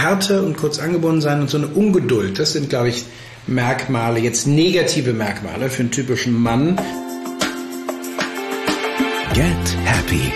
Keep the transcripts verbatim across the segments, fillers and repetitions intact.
Härte und kurz angebunden sein und so eine Ungeduld, das sind, glaube ich, Merkmale, jetzt negative Merkmale für einen typischen Mann. Get Happy.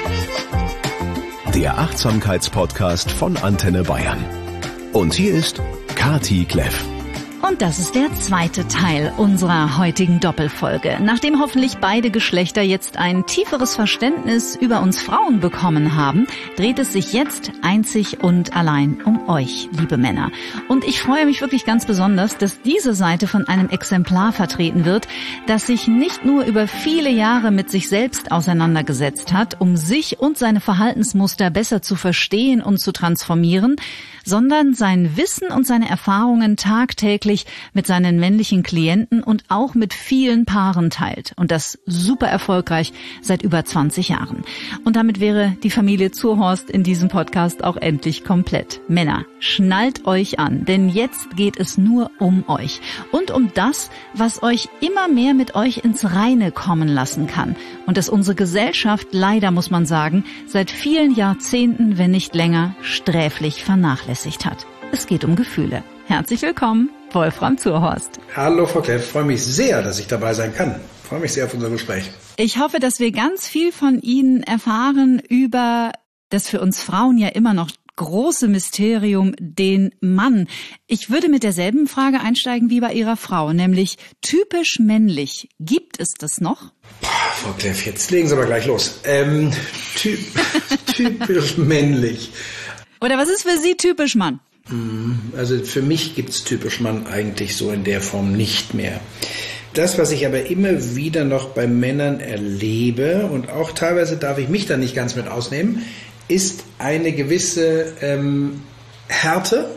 Der Achtsamkeitspodcast von Antenne Bayern. Und hier ist Kati Kleff. Und das ist der zweite Teil unserer heutigen Doppelfolge. Nachdem hoffentlich beide Geschlechter jetzt ein tieferes Verständnis über uns Frauen bekommen haben, dreht es sich jetzt einzig und allein um euch, liebe Männer. Und ich freue mich wirklich ganz besonders, dass diese Seite von einem Exemplar vertreten wird, das sich nicht nur über viele Jahre mit sich selbst auseinandergesetzt hat, um sich und seine Verhaltensmuster besser zu verstehen und zu transformieren, sondern sein Wissen und seine Erfahrungen tagtäglich mit seinen männlichen Klienten und auch mit vielen Paaren teilt. Und das super erfolgreich seit über zwanzig Jahren. Und damit wäre die Familie Zurhorst in diesem Podcast auch endlich komplett. Männer, schnallt euch an, denn jetzt geht es nur um euch. Und um das, was euch immer mehr mit euch ins Reine kommen lassen kann. Und das unsere Gesellschaft, leider muss man sagen, seit vielen Jahrzehnten, wenn nicht länger, sträflich vernachlässigt hat. Es geht um Gefühle. Herzlich willkommen, Wolfram Zurhorst. Hallo Frau Kleff, ich freue mich sehr, dass ich dabei sein kann. Ich freue mich sehr auf unser Gespräch. Ich hoffe, dass wir ganz viel von Ihnen erfahren über das für uns Frauen ja immer noch große Mysterium, den Mann. Ich würde mit derselben Frage einsteigen wie bei Ihrer Frau, nämlich typisch männlich. Gibt es das noch? Boah, Frau Kleff, jetzt legen Sie aber gleich los. Ähm, typ, typisch männlich. Oder was ist für Sie typisch Mann? Also für mich gibt's typisch Mann eigentlich so in der Form nicht mehr. Das, was ich aber immer wieder noch bei Männern erlebe, und auch teilweise darf ich mich da nicht ganz mit ausnehmen, ist eine gewisse ähm, Härte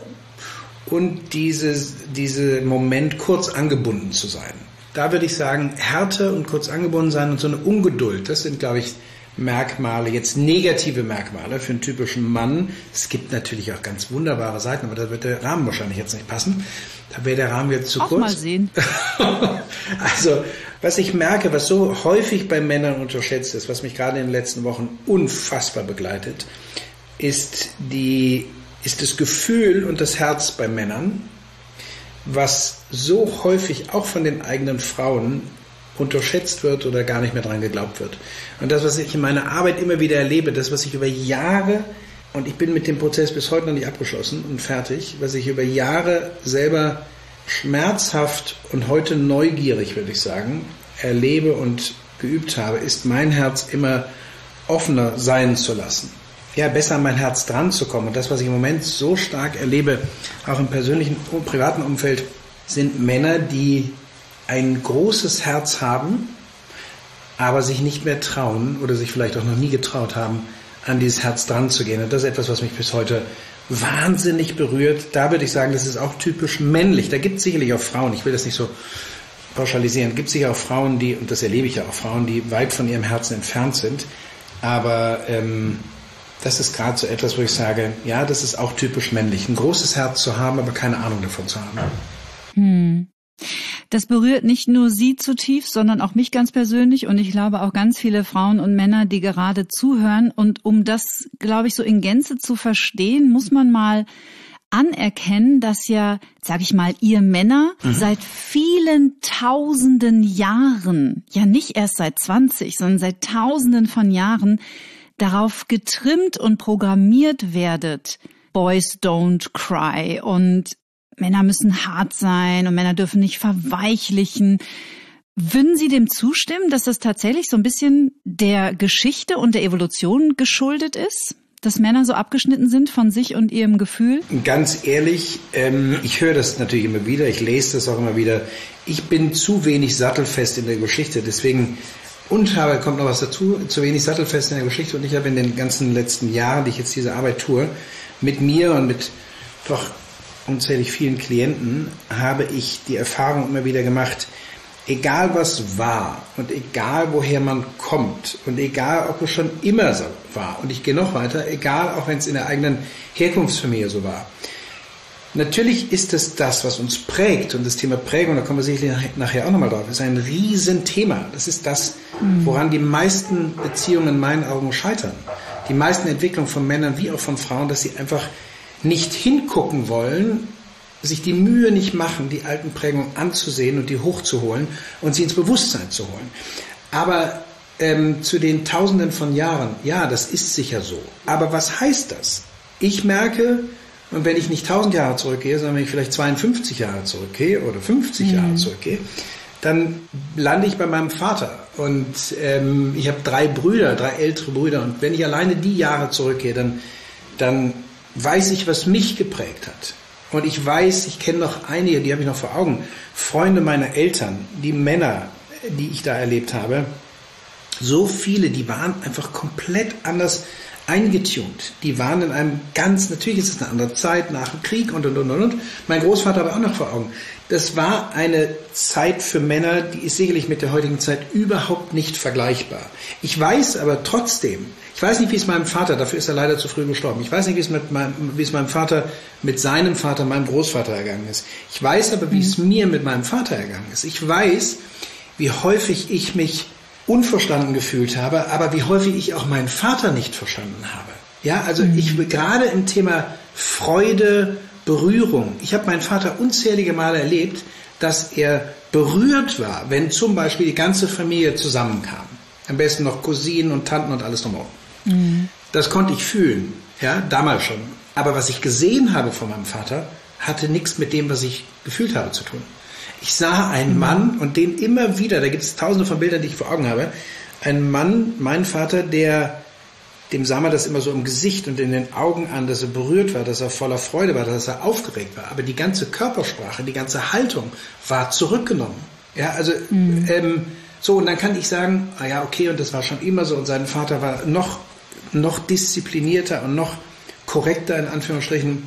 und dieses, diese Moment, kurz angebunden zu sein. Da würde ich sagen, Härte und kurz angebunden sein und so eine Ungeduld, das sind, glaube ich, Merkmale, jetzt negative Merkmale für einen typischen Mann. Es gibt natürlich auch ganz wunderbare Seiten, aber da wird der Rahmen wahrscheinlich jetzt nicht passen. Da wäre der Rahmen jetzt zu auch kurz. Mal sehen. Also, was ich merke, was so häufig bei Männern unterschätzt ist, was mich gerade in den letzten Wochen unfassbar begleitet, ist die, ist das Gefühl und das Herz bei Männern, was so häufig auch von den eigenen Frauen unterschätzt wird oder gar nicht mehr dran geglaubt wird. Und das, was ich in meiner Arbeit immer wieder erlebe, das, was ich über Jahre, und ich bin mit dem Prozess bis heute noch nicht abgeschlossen und fertig, was ich über Jahre selber schmerzhaft und heute neugierig, würde ich sagen, erlebe und geübt habe, ist mein Herz immer offener sein zu lassen. Ja, besser an mein Herz dran zu kommen. Und das, was ich im Moment so stark erlebe, auch im persönlichen und privaten Umfeld, sind Männer, die ein großes Herz haben, aber sich nicht mehr trauen oder sich vielleicht auch noch nie getraut haben, an dieses Herz dran zu gehen. Und das ist etwas, was mich bis heute wahnsinnig berührt. Da würde ich sagen, das ist auch typisch männlich. Da gibt es sicherlich auch Frauen, ich will das nicht so pauschalisieren, gibt es sicher auch Frauen, die, und das erlebe ich ja auch, Frauen, die weit von ihrem Herzen entfernt sind. Aber ähm, das ist gerade so etwas, wo ich sage, ja, das ist auch typisch männlich. Ein großes Herz zu haben, aber keine Ahnung davon zu haben. Hm. Das berührt nicht nur Sie zutiefst, sondern auch mich ganz persönlich und ich glaube auch ganz viele Frauen und Männer, die gerade zuhören. Und um das, glaube ich, so in Gänze zu verstehen, muss man mal anerkennen, dass ja, sage ich mal, ihr Männer mhm. seit vielen tausenden Jahren, ja nicht erst seit zwanzig, sondern seit tausenden von Jahren darauf getrimmt und programmiert werdet, Boys don't cry und Männer müssen hart sein und Männer dürfen nicht verweichlichen. Würden Sie dem zustimmen, dass das tatsächlich so ein bisschen der Geschichte und der Evolution geschuldet ist? Dass Männer so abgeschnitten sind von sich und ihrem Gefühl? Ganz ehrlich, ähm, ich höre das natürlich immer wieder, ich lese das auch immer wieder. Ich bin zu wenig sattelfest in der Geschichte, deswegen, und habe, kommt noch was dazu, zu wenig sattelfest in der Geschichte. Und ich habe in den ganzen letzten Jahren, die ich jetzt diese Arbeit tue, mit mir und mit doch unzählig vielen Klienten, habe ich die Erfahrung immer wieder gemacht, egal was war und egal woher man kommt und egal ob es schon immer so war, und ich gehe noch weiter, egal auch wenn es in der eigenen Herkunftsfamilie so war. Natürlich ist es das, was uns prägt, und das Thema Prägung, da kommen wir sicherlich nachher auch nochmal drauf, ist ein Riesenthema. Das ist das, woran die meisten Beziehungen in meinen Augen scheitern. Die meisten Entwicklungen von Männern wie auch von Frauen, dass sie einfach nicht hingucken wollen, sich die Mühe nicht machen, die alten Prägungen anzusehen und die hochzuholen und sie ins Bewusstsein zu holen. Aber ähm, zu den Tausenden von Jahren, ja, das ist sicher so. Aber was heißt das? Ich merke, und wenn ich nicht tausend Jahre zurückgehe, sondern wenn ich vielleicht zweiundfünfzig Jahre zurückgehe oder fünfzig mhm. Jahre zurückgehe, dann lande ich bei meinem Vater. Und ähm, ich habe drei Brüder, drei ältere Brüder. Und wenn ich alleine die Jahre zurückgehe, dann, dann weiß ich, was mich geprägt hat. Und ich weiß, ich kenne noch einige, die habe ich noch vor Augen, Freunde meiner Eltern, die Männer, die ich da erlebt habe, so viele, die waren einfach komplett anders eingetunt. Die waren in einem ganz, natürlich ist es eine andere Zeit, nach dem Krieg und, und, und, und. Mein Großvater habe ich auch noch vor Augen. Das war eine Zeit für Männer, die ist sicherlich mit der heutigen Zeit überhaupt nicht vergleichbar. Ich weiß aber trotzdem, ich weiß nicht, wie es meinem Vater, dafür ist er leider zu früh gestorben, ich weiß nicht, wie es, mit meinem, wie es meinem Vater mit seinem Vater, meinem Großvater ergangen ist. Ich weiß aber, wie es mir mit meinem Vater ergangen ist. Ich weiß, wie häufig ich mich unverstanden gefühlt habe, aber wie häufig ich auch meinen Vater nicht verstanden habe. Ja, also ich gerade im Thema Freude, Berührung. Ich habe meinen Vater unzählige Male erlebt, dass er berührt war, wenn zum Beispiel die ganze Familie zusammenkam. Am besten noch Cousinen und Tanten und alles drumherum. Mhm. Das konnte ich fühlen, ja, damals schon. Aber was ich gesehen habe von meinem Vater, hatte nichts mit dem, was ich gefühlt habe, zu tun. Ich sah einen Mann und den immer wieder, da gibt es tausende von Bildern, die ich vor Augen habe, einen Mann, mein Vater, der, dem sah man das immer so im Gesicht und in den Augen an, dass er berührt war, dass er voller Freude war, dass er aufgeregt war. Aber die ganze Körpersprache, die ganze Haltung war zurückgenommen. Ja, also mhm. ähm, so, und dann kann ich sagen, ah ja, okay, und das war schon immer so, und sein Vater war noch, noch disziplinierter und noch korrekter, in Anführungsstrichen.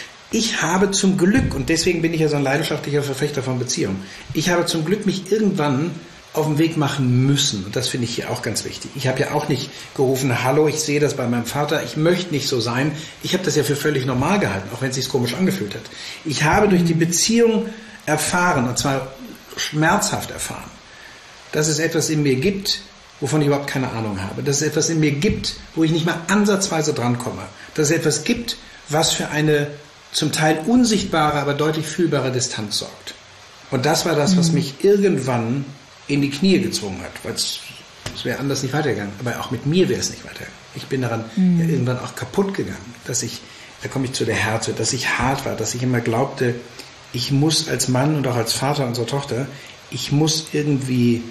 Ich habe zum Glück, und deswegen bin ich ja so ein leidenschaftlicher Verfechter von Beziehungen, ich habe zum Glück mich irgendwann auf den Weg machen müssen. Und das finde ich hier auch ganz wichtig. Ich habe ja auch nicht gerufen, hallo, ich sehe das bei meinem Vater, ich möchte nicht so sein. Ich habe das ja für völlig normal gehalten, auch wenn es sich komisch angefühlt hat. Ich habe durch die Beziehung erfahren, und zwar schmerzhaft erfahren, dass es etwas in mir gibt, wovon ich überhaupt keine Ahnung habe. Dass es etwas in mir gibt, wo ich nicht mal ansatzweise drankomme. Dass es etwas gibt, was für eine zum Teil unsichtbare, aber deutlich fühlbare Distanz sorgt. Und das war das, was mich irgendwann in die Knie gezwungen hat, weil es wäre anders nicht weitergegangen. Aber auch mit mir wäre es nicht weitergegangen. Ich bin daran mhm. ja irgendwann auch kaputt gegangen, dass ich, da komme ich zu der Härte, dass ich hart war, dass ich immer glaubte, ich muss als Mann und auch als Vater unserer Tochter, ich muss irgendwie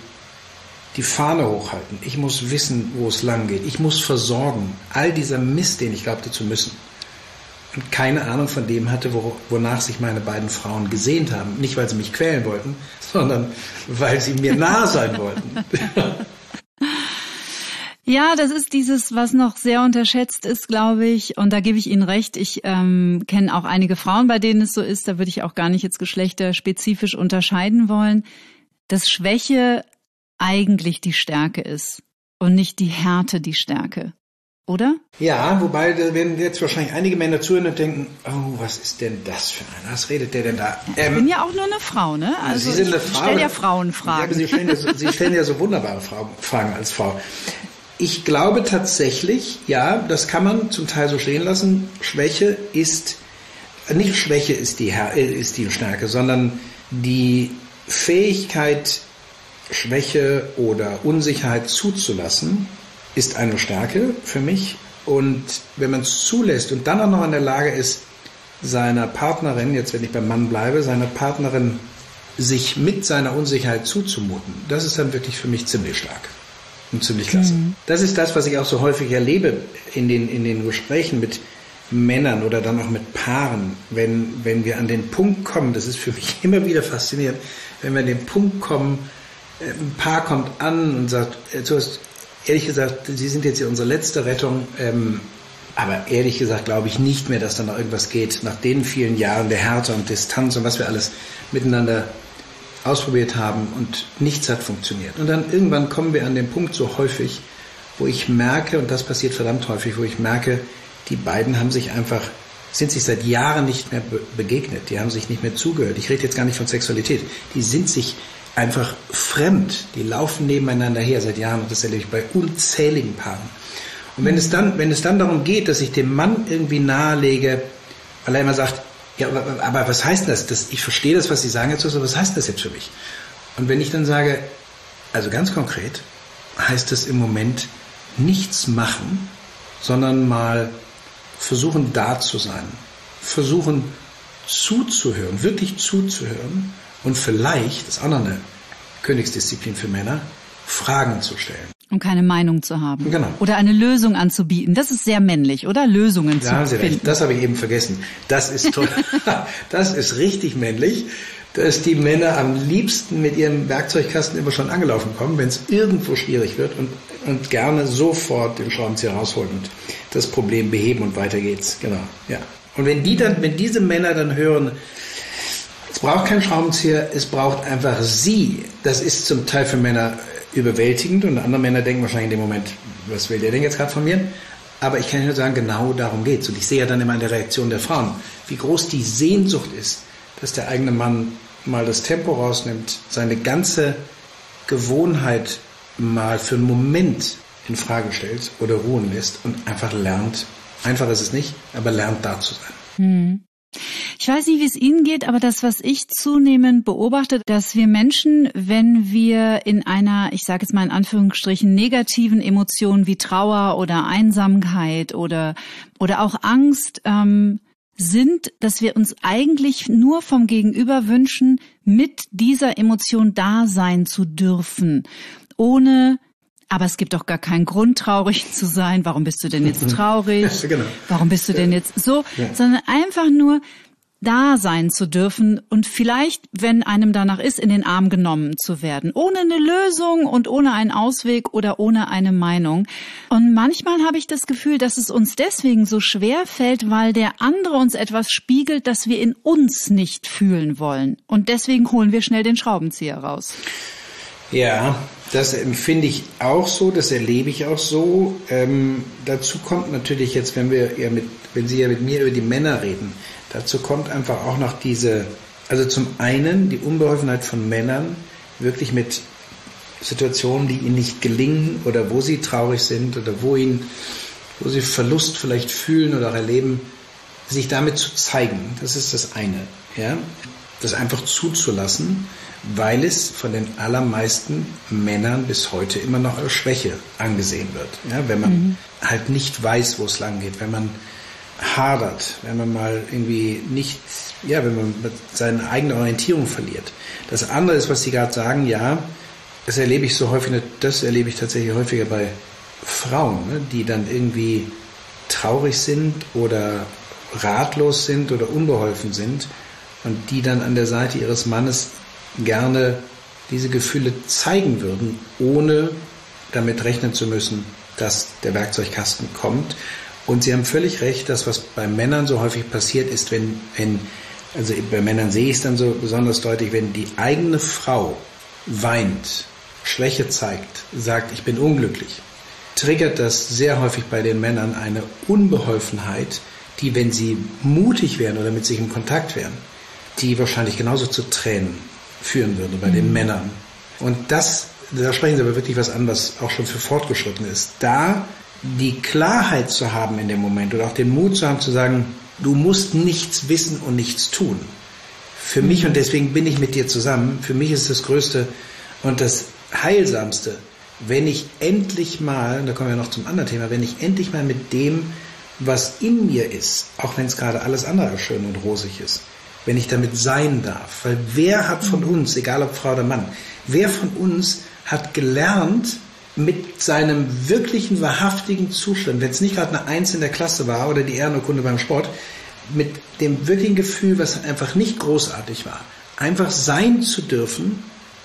die Fahne hochhalten. Ich muss wissen, wo es lang geht. Ich muss versorgen. All dieser Mist, den ich glaubte zu müssen. Und keine Ahnung von dem hatte, wonach sich meine beiden Frauen gesehnt haben. Nicht, weil sie mich quälen wollten, sondern weil sie mir nah sein wollten. Ja, das ist dieses, was noch sehr unterschätzt ist, glaube ich. Und da gebe ich Ihnen recht. Ich ähm, kenne auch einige Frauen, bei denen es so ist. Da würde ich auch gar nicht jetzt geschlechterspezifisch unterscheiden wollen, dass Schwäche eigentlich die Stärke ist und nicht die Härte die Stärke. Oder? Ja, wobei da werden jetzt wahrscheinlich einige Männer zuhören und denken, oh, was ist denn das für einer? Was redet der denn da? Ähm, ich bin ja auch nur eine Frau, ne? Also Sie sind eine ich Frau. stelle ja Frauenfragen. Ja, aber Sie stellen ja so, Sie stellen ja so wunderbare Fragen als Frau. Ich glaube tatsächlich, ja, das kann man zum Teil so stehen lassen. Schwäche ist, nicht Schwäche ist die, ist die Stärke, sondern die Fähigkeit, Schwäche oder Unsicherheit zuzulassen, ist eine Stärke für mich. Und wenn man es zulässt und dann auch noch in der Lage ist, seiner Partnerin, jetzt wenn ich beim Mann bleibe, seiner Partnerin sich mit seiner Unsicherheit zuzumuten, das ist dann wirklich für mich ziemlich stark und ziemlich klasse. Mhm. Das ist das, was ich auch so häufig erlebe in den, in den Gesprächen mit Männern oder dann auch mit Paaren, wenn, wenn wir an den Punkt kommen, das ist für mich immer wieder faszinierend, wenn wir an den Punkt kommen, ein Paar kommt an und sagt, du hast ehrlich gesagt, Sie sind jetzt hier unsere letzte Rettung, ähm, aber ehrlich gesagt glaube ich nicht mehr, dass da noch irgendwas geht, nach den vielen Jahren der Härte und Distanz und was wir alles miteinander ausprobiert haben und nichts hat funktioniert. Und dann irgendwann kommen wir an den Punkt so häufig, wo ich merke, und das passiert verdammt häufig, wo ich merke, die beiden haben sich einfach, sind sich seit Jahren nicht mehr be- begegnet, die haben sich nicht mehr zugehört. Ich rede jetzt gar nicht von Sexualität, die sind sich einfach fremd. Die laufen nebeneinander her seit Jahren und das erlebe ich bei unzähligen Paaren. Und wenn es dann, wenn es dann darum geht, dass ich dem Mann irgendwie nahelege, weil er immer sagt, ja, aber, aber was heißt das? das? Ich verstehe das, was Sie sagen jetzt, aber was heißt das jetzt für mich? Und wenn ich dann sage, also ganz konkret, heißt das im Moment nichts machen, sondern mal versuchen, da zu sein, versuchen zuzuhören, wirklich zuzuhören und vielleicht, das ist auch noch eine Königsdisziplin für Männer, Fragen zu stellen. Und keine Meinung zu haben. Genau. Oder eine Lösung anzubieten. Das ist sehr männlich, oder? Lösungen da zu haben Sie finden. Recht. Das habe ich eben vergessen. Das ist toll. Das ist richtig männlich, dass die Männer am liebsten mit ihrem Werkzeugkasten immer schon angelaufen kommen, wenn es irgendwo schwierig wird und, und gerne sofort den Schraubenzieher rausholen und das Problem beheben und weiter geht's. Genau. Ja. Und wenn die dann, wenn diese Männer dann hören, es braucht keinen Schraubenzieher, es braucht einfach Sie. Das ist zum Teil für Männer überwältigend und andere Männer denken wahrscheinlich in dem Moment, was will der denn jetzt gerade von mir? Aber ich kann nur sagen, genau darum geht's. Und ich sehe ja dann immer in der Reaktion der Frauen, wie groß die Sehnsucht ist, dass der eigene Mann mal das Tempo rausnimmt, seine ganze Gewohnheit mal für einen Moment in Frage stellt oder ruhen lässt und einfach lernt. Einfach ist es nicht, aber lernt da zu sein. Hm. Ich weiß nicht, wie es Ihnen geht, aber das, was ich zunehmend beobachte, dass wir Menschen, wenn wir in einer, ich sage jetzt mal in Anführungsstrichen, negativen Emotionen wie Trauer oder Einsamkeit oder oder auch Angst ähm, sind, dass wir uns eigentlich nur vom Gegenüber wünschen, mit dieser Emotion da sein zu dürfen, ohne aber es gibt doch gar keinen Grund, traurig zu sein. Warum bist du denn jetzt traurig? Ja, genau. Warum bist du denn jetzt so? Ja. Sondern einfach nur da sein zu dürfen und vielleicht, wenn einem danach ist, in den Arm genommen zu werden. Ohne eine Lösung und ohne einen Ausweg oder ohne eine Meinung. Und manchmal habe ich das Gefühl, dass es uns deswegen so schwer fällt, weil der andere uns etwas spiegelt, das wir in uns nicht fühlen wollen. Und deswegen holen wir schnell den Schraubenzieher raus. Ja, das empfinde ich auch so, das erlebe ich auch so. Ähm, dazu kommt natürlich jetzt, wenn wir ja mit, wenn Sie ja mit mir über die Männer reden, dazu kommt einfach auch noch diese, also zum einen die Unbeholfenheit von Männern, wirklich mit Situationen, die ihnen nicht gelingen oder wo sie traurig sind oder wo ihnen, wo sie Verlust vielleicht fühlen oder auch erleben, sich damit zu zeigen. Das ist das eine, ja, das einfach zuzulassen, weil es von den allermeisten Männern bis heute immer noch als Schwäche angesehen wird. Ja, wenn man mhm. halt nicht weiß, wo es lang geht, wenn man hadert, wenn man mal irgendwie nicht, ja, wenn man seine eigene Orientierung verliert. Das andere ist, was Sie gerade sagen, ja, das erlebe ich so häufig, das erlebe ich tatsächlich häufiger bei Frauen, ne, die dann irgendwie traurig sind oder ratlos sind oder unbeholfen sind und die dann an der Seite ihres Mannes gerne diese Gefühle zeigen würden, ohne damit rechnen zu müssen, dass der Werkzeugkasten kommt. Und Sie haben völlig recht, dass was bei Männern so häufig passiert ist, wenn, wenn also bei Männern sehe ich es dann so besonders deutlich, wenn die eigene Frau weint, Schwäche zeigt, sagt, ich bin unglücklich, triggert das sehr häufig bei den Männern eine Unbeholfenheit, die, wenn sie mutig wären oder mit sich im Kontakt wären, die wahrscheinlich genauso zu Tränen führen würde bei mhm. den Männern. Und das, da sprechen Sie aber wirklich was an, was auch schon für fortgeschritten ist. Da die Klarheit zu haben in dem Moment oder auch den Mut zu haben, zu sagen, du musst nichts wissen und nichts tun. Für mhm. mich, und deswegen bin ich mit dir zusammen, für mich ist das Größte und das Heilsamste, wenn ich endlich mal, und da kommen wir noch zum anderen Thema, wenn ich endlich mal mit dem, was in mir ist, auch wenn es gerade alles andere als schön und rosig ist, wenn ich damit sein darf. Weil wer hat von uns, egal ob Frau oder Mann, wer von uns hat gelernt, mit seinem wirklichen, wahrhaftigen Zustand, wenn es nicht gerade eine Eins in der Klasse war oder die Ehrenurkunde beim Sport, mit dem wirklichen Gefühl, was einfach nicht großartig war, einfach sein zu dürfen,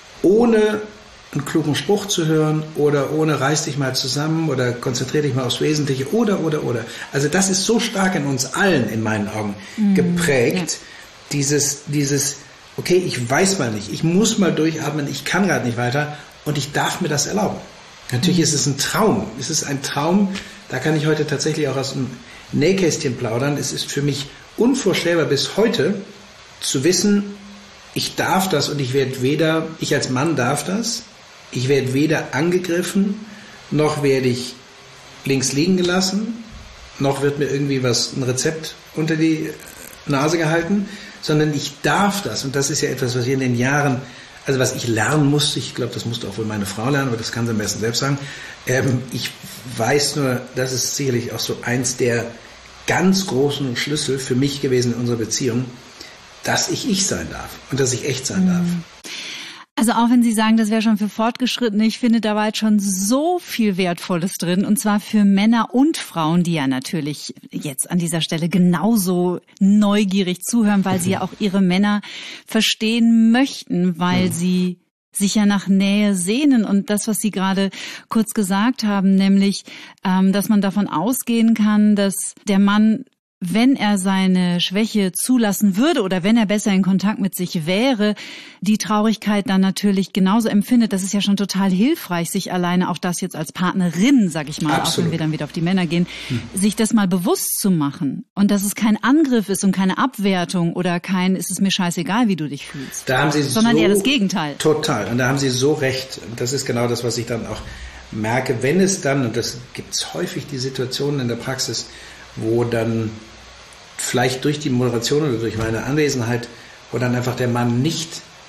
ohne einen klugen Spruch zu hören oder ohne reiß dich mal zusammen oder konzentrier dich mal aufs Wesentliche oder, oder, oder. Also das ist so stark in uns allen, in meinen Augen, mhm, geprägt, ja. dieses, dieses, okay, ich weiß mal nicht, ich muss mal durchatmen, ich kann gerade nicht weiter und ich darf mir das erlauben. Natürlich ist es ein Traum. Es ist ein Traum, da kann ich heute tatsächlich auch aus dem Nähkästchen plaudern. Es ist für mich unvorstellbar bis heute zu wissen, ich darf das und ich werde weder, ich als Mann darf das, ich werde weder angegriffen, noch werde ich links liegen gelassen, noch wird mir irgendwie was, ein Rezept unter die Nase gehalten, sondern ich darf das. Und das ist ja etwas, was wir in den Jahren, also was ich lernen musste, ich glaube, das musste auch wohl meine Frau lernen, aber das kann sie am besten selbst sagen. Ähm, ich weiß nur, das ist sicherlich auch so eins der ganz großen Schlüssel für mich gewesen in unserer Beziehung, dass ich ich sein darf und dass ich echt sein darf. Also auch wenn Sie sagen, das wäre schon für Fortgeschrittene, ich finde, da war jetzt schon so viel Wertvolles drin, und zwar für Männer und Frauen, die ja natürlich jetzt an dieser Stelle genauso neugierig zuhören, weil sie ja auch ihre Männer verstehen möchten, weil sie sich ja nach Nähe sehnen. Und das, was Sie gerade kurz gesagt haben, nämlich, ähm, dass man davon ausgehen kann, dass der Mann, wenn er seine Schwäche zulassen würde oder wenn er besser in Kontakt mit sich wäre, die Traurigkeit dann natürlich genauso empfindet. Das ist ja schon total hilfreich, sich alleine auch das jetzt als Partnerin, sag ich mal, Absolut. auch wenn wir dann wieder auf die Männer gehen, hm. sich das mal bewusst zu machen. Und dass es kein Angriff ist und keine Abwertung oder kein, ist es mir scheißegal, wie du dich fühlst. Da haben Sie Sondern so, eher das Gegenteil. Total. Und da haben Sie so recht. Das ist genau das, was ich dann auch merke. Wenn es dann, und das gibt es häufig, die Situationen in der Praxis, wo dann vielleicht durch die Moderation oder durch meine Anwesenheit, wo dann einfach der Mann nicht,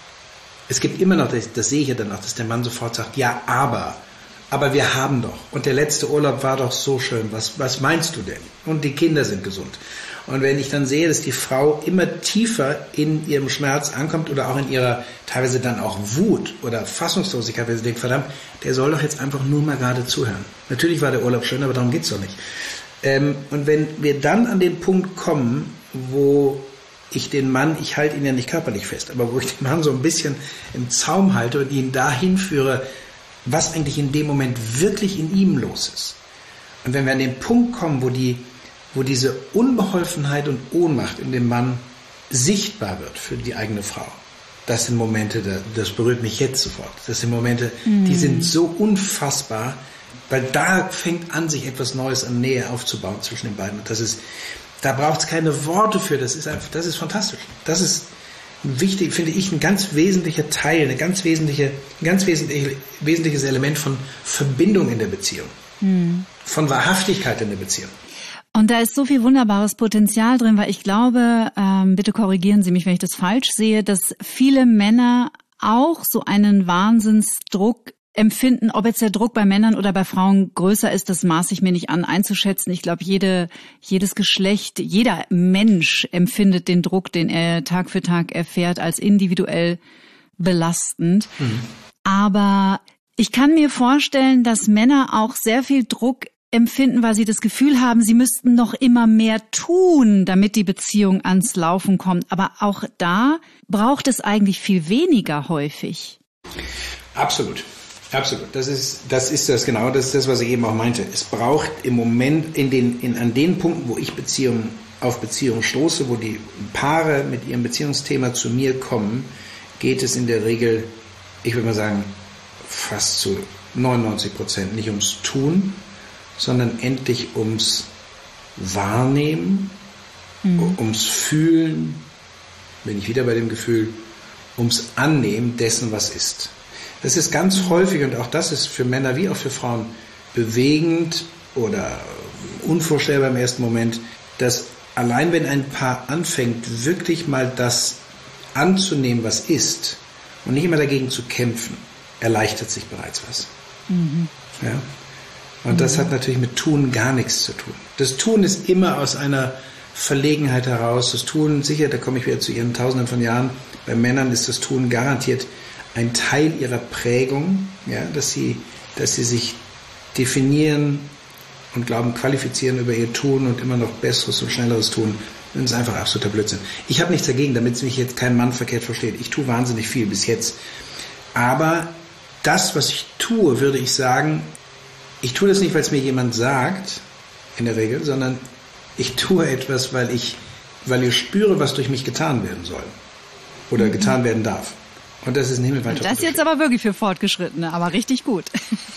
es gibt immer noch, das, das sehe ich ja dann auch, dass der Mann sofort sagt, ja, aber, aber wir haben doch, und der letzte Urlaub war doch so schön, was, was meinst du denn? Und die Kinder sind gesund. Und wenn ich dann sehe, dass die Frau immer tiefer in ihrem Schmerz ankommt oder auch in ihrer teilweise dann auch Wut oder Fassungslosigkeit, weil sie denkt, verdammt, der soll doch jetzt einfach nur mal gerade zuhören. Natürlich war der Urlaub schön, aber darum geht's doch nicht. Ähm, und wenn wir dann an den Punkt kommen, wo ich den Mann, ich halte ihn ja nicht körperlich fest, aber wo ich den Mann so ein bisschen im Zaum halte und ihn dahin führe, was eigentlich in dem Moment wirklich in ihm los ist. Und wenn wir an den Punkt kommen, wo die, wo diese Unbeholfenheit und Ohnmacht in dem Mann sichtbar wird für die eigene Frau, das sind Momente, das berührt mich jetzt sofort. Das sind Momente, mhm. die sind so unfassbar, weil da fängt an, sich etwas Neues an Nähe aufzubauen zwischen den beiden. Und das ist, da braucht es keine Worte für. Das ist einfach, das ist fantastisch. Das ist wichtig, finde ich, ein ganz wesentlicher Teil, eine ganz wesentliche, ein ganz wesentlich, wesentliches Element von Verbindung in der Beziehung, hm. von Wahrhaftigkeit in der Beziehung. Und da ist so viel wunderbares Potenzial drin, weil ich glaube, ähm, bitte korrigieren Sie mich, wenn ich das falsch sehe, dass viele Männer auch so einen Wahnsinnsdruck empfinden, ob jetzt der Druck bei Männern oder bei Frauen größer ist, das maße ich mir nicht an einzuschätzen. Ich glaube, jede, jedes Geschlecht, jeder Mensch empfindet den Druck, den er Tag für Tag erfährt, als individuell belastend. Mhm. Aber ich kann mir vorstellen, dass Männer auch sehr viel Druck empfinden, weil sie das Gefühl haben, sie müssten noch immer mehr tun, damit die Beziehung ans Laufen kommt. Aber auch da braucht es eigentlich viel weniger häufig. Absolut. Absolut. Das ist, das ist das genau, das ist das, was ich eben auch meinte. Es braucht im Moment in den, in, an den Punkten, wo ich Beziehungen, auf Beziehungen stoße, wo die Paare mit ihrem Beziehungsthema zu mir kommen, geht es in der Regel, ich würde mal sagen, fast zu neunundneunzig Prozent nicht ums Tun, sondern endlich ums Wahrnehmen, mhm. ums Fühlen, bin ich wieder bei dem Gefühl, ums Annehmen dessen, was ist. Das ist ganz häufig, und auch das ist für Männer wie auch für Frauen bewegend oder unvorstellbar im ersten Moment, dass allein wenn ein Paar anfängt, wirklich mal das anzunehmen, was ist, und nicht immer dagegen zu kämpfen, erleichtert sich bereits was. Mhm. Ja? Und das hat natürlich mit Tun gar nichts zu tun. Das Tun ist immer aus einer Verlegenheit heraus. Das Tun, sicher, da komme ich wieder zu Ihren Tausenden von Jahren, bei Männern ist das Tun garantiert ein Teil ihrer Prägung, ja, dass sie, dass sie sich definieren und glauben, qualifizieren über ihr Tun und immer noch Besseres und Schnelleres tun. Das ist einfach absoluter Blödsinn. Ich habe nichts dagegen, damit mich jetzt kein Mann verkehrt versteht. Ich tue wahnsinnig viel bis jetzt. Aber das, was ich tue, würde ich sagen, ich tue das nicht, weil es mir jemand sagt, in der Regel, sondern ich tue etwas, weil ich, weil ich spüre, was durch mich getan werden soll oder mhm. getan werden darf. Und das ist ein himmelweiter Unterschied. Das jetzt aber wirklich für Fortgeschrittene, aber richtig gut.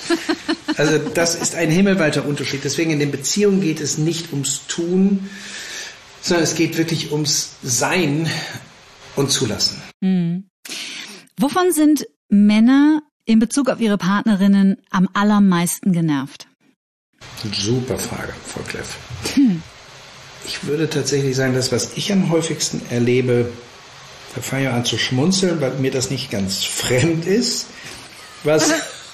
Also das ist ein himmelweiter Unterschied. Deswegen in den Beziehungen geht es nicht ums Tun, sondern es geht wirklich ums Sein und Zulassen. Hm. Wovon sind Männer in Bezug auf ihre Partnerinnen am allermeisten genervt? Super Frage, Frau Kleff. Hm. Ich würde tatsächlich sagen, das, was ich am häufigsten erlebe, da fange ich an zu schmunzeln, weil mir das nicht ganz fremd ist, was,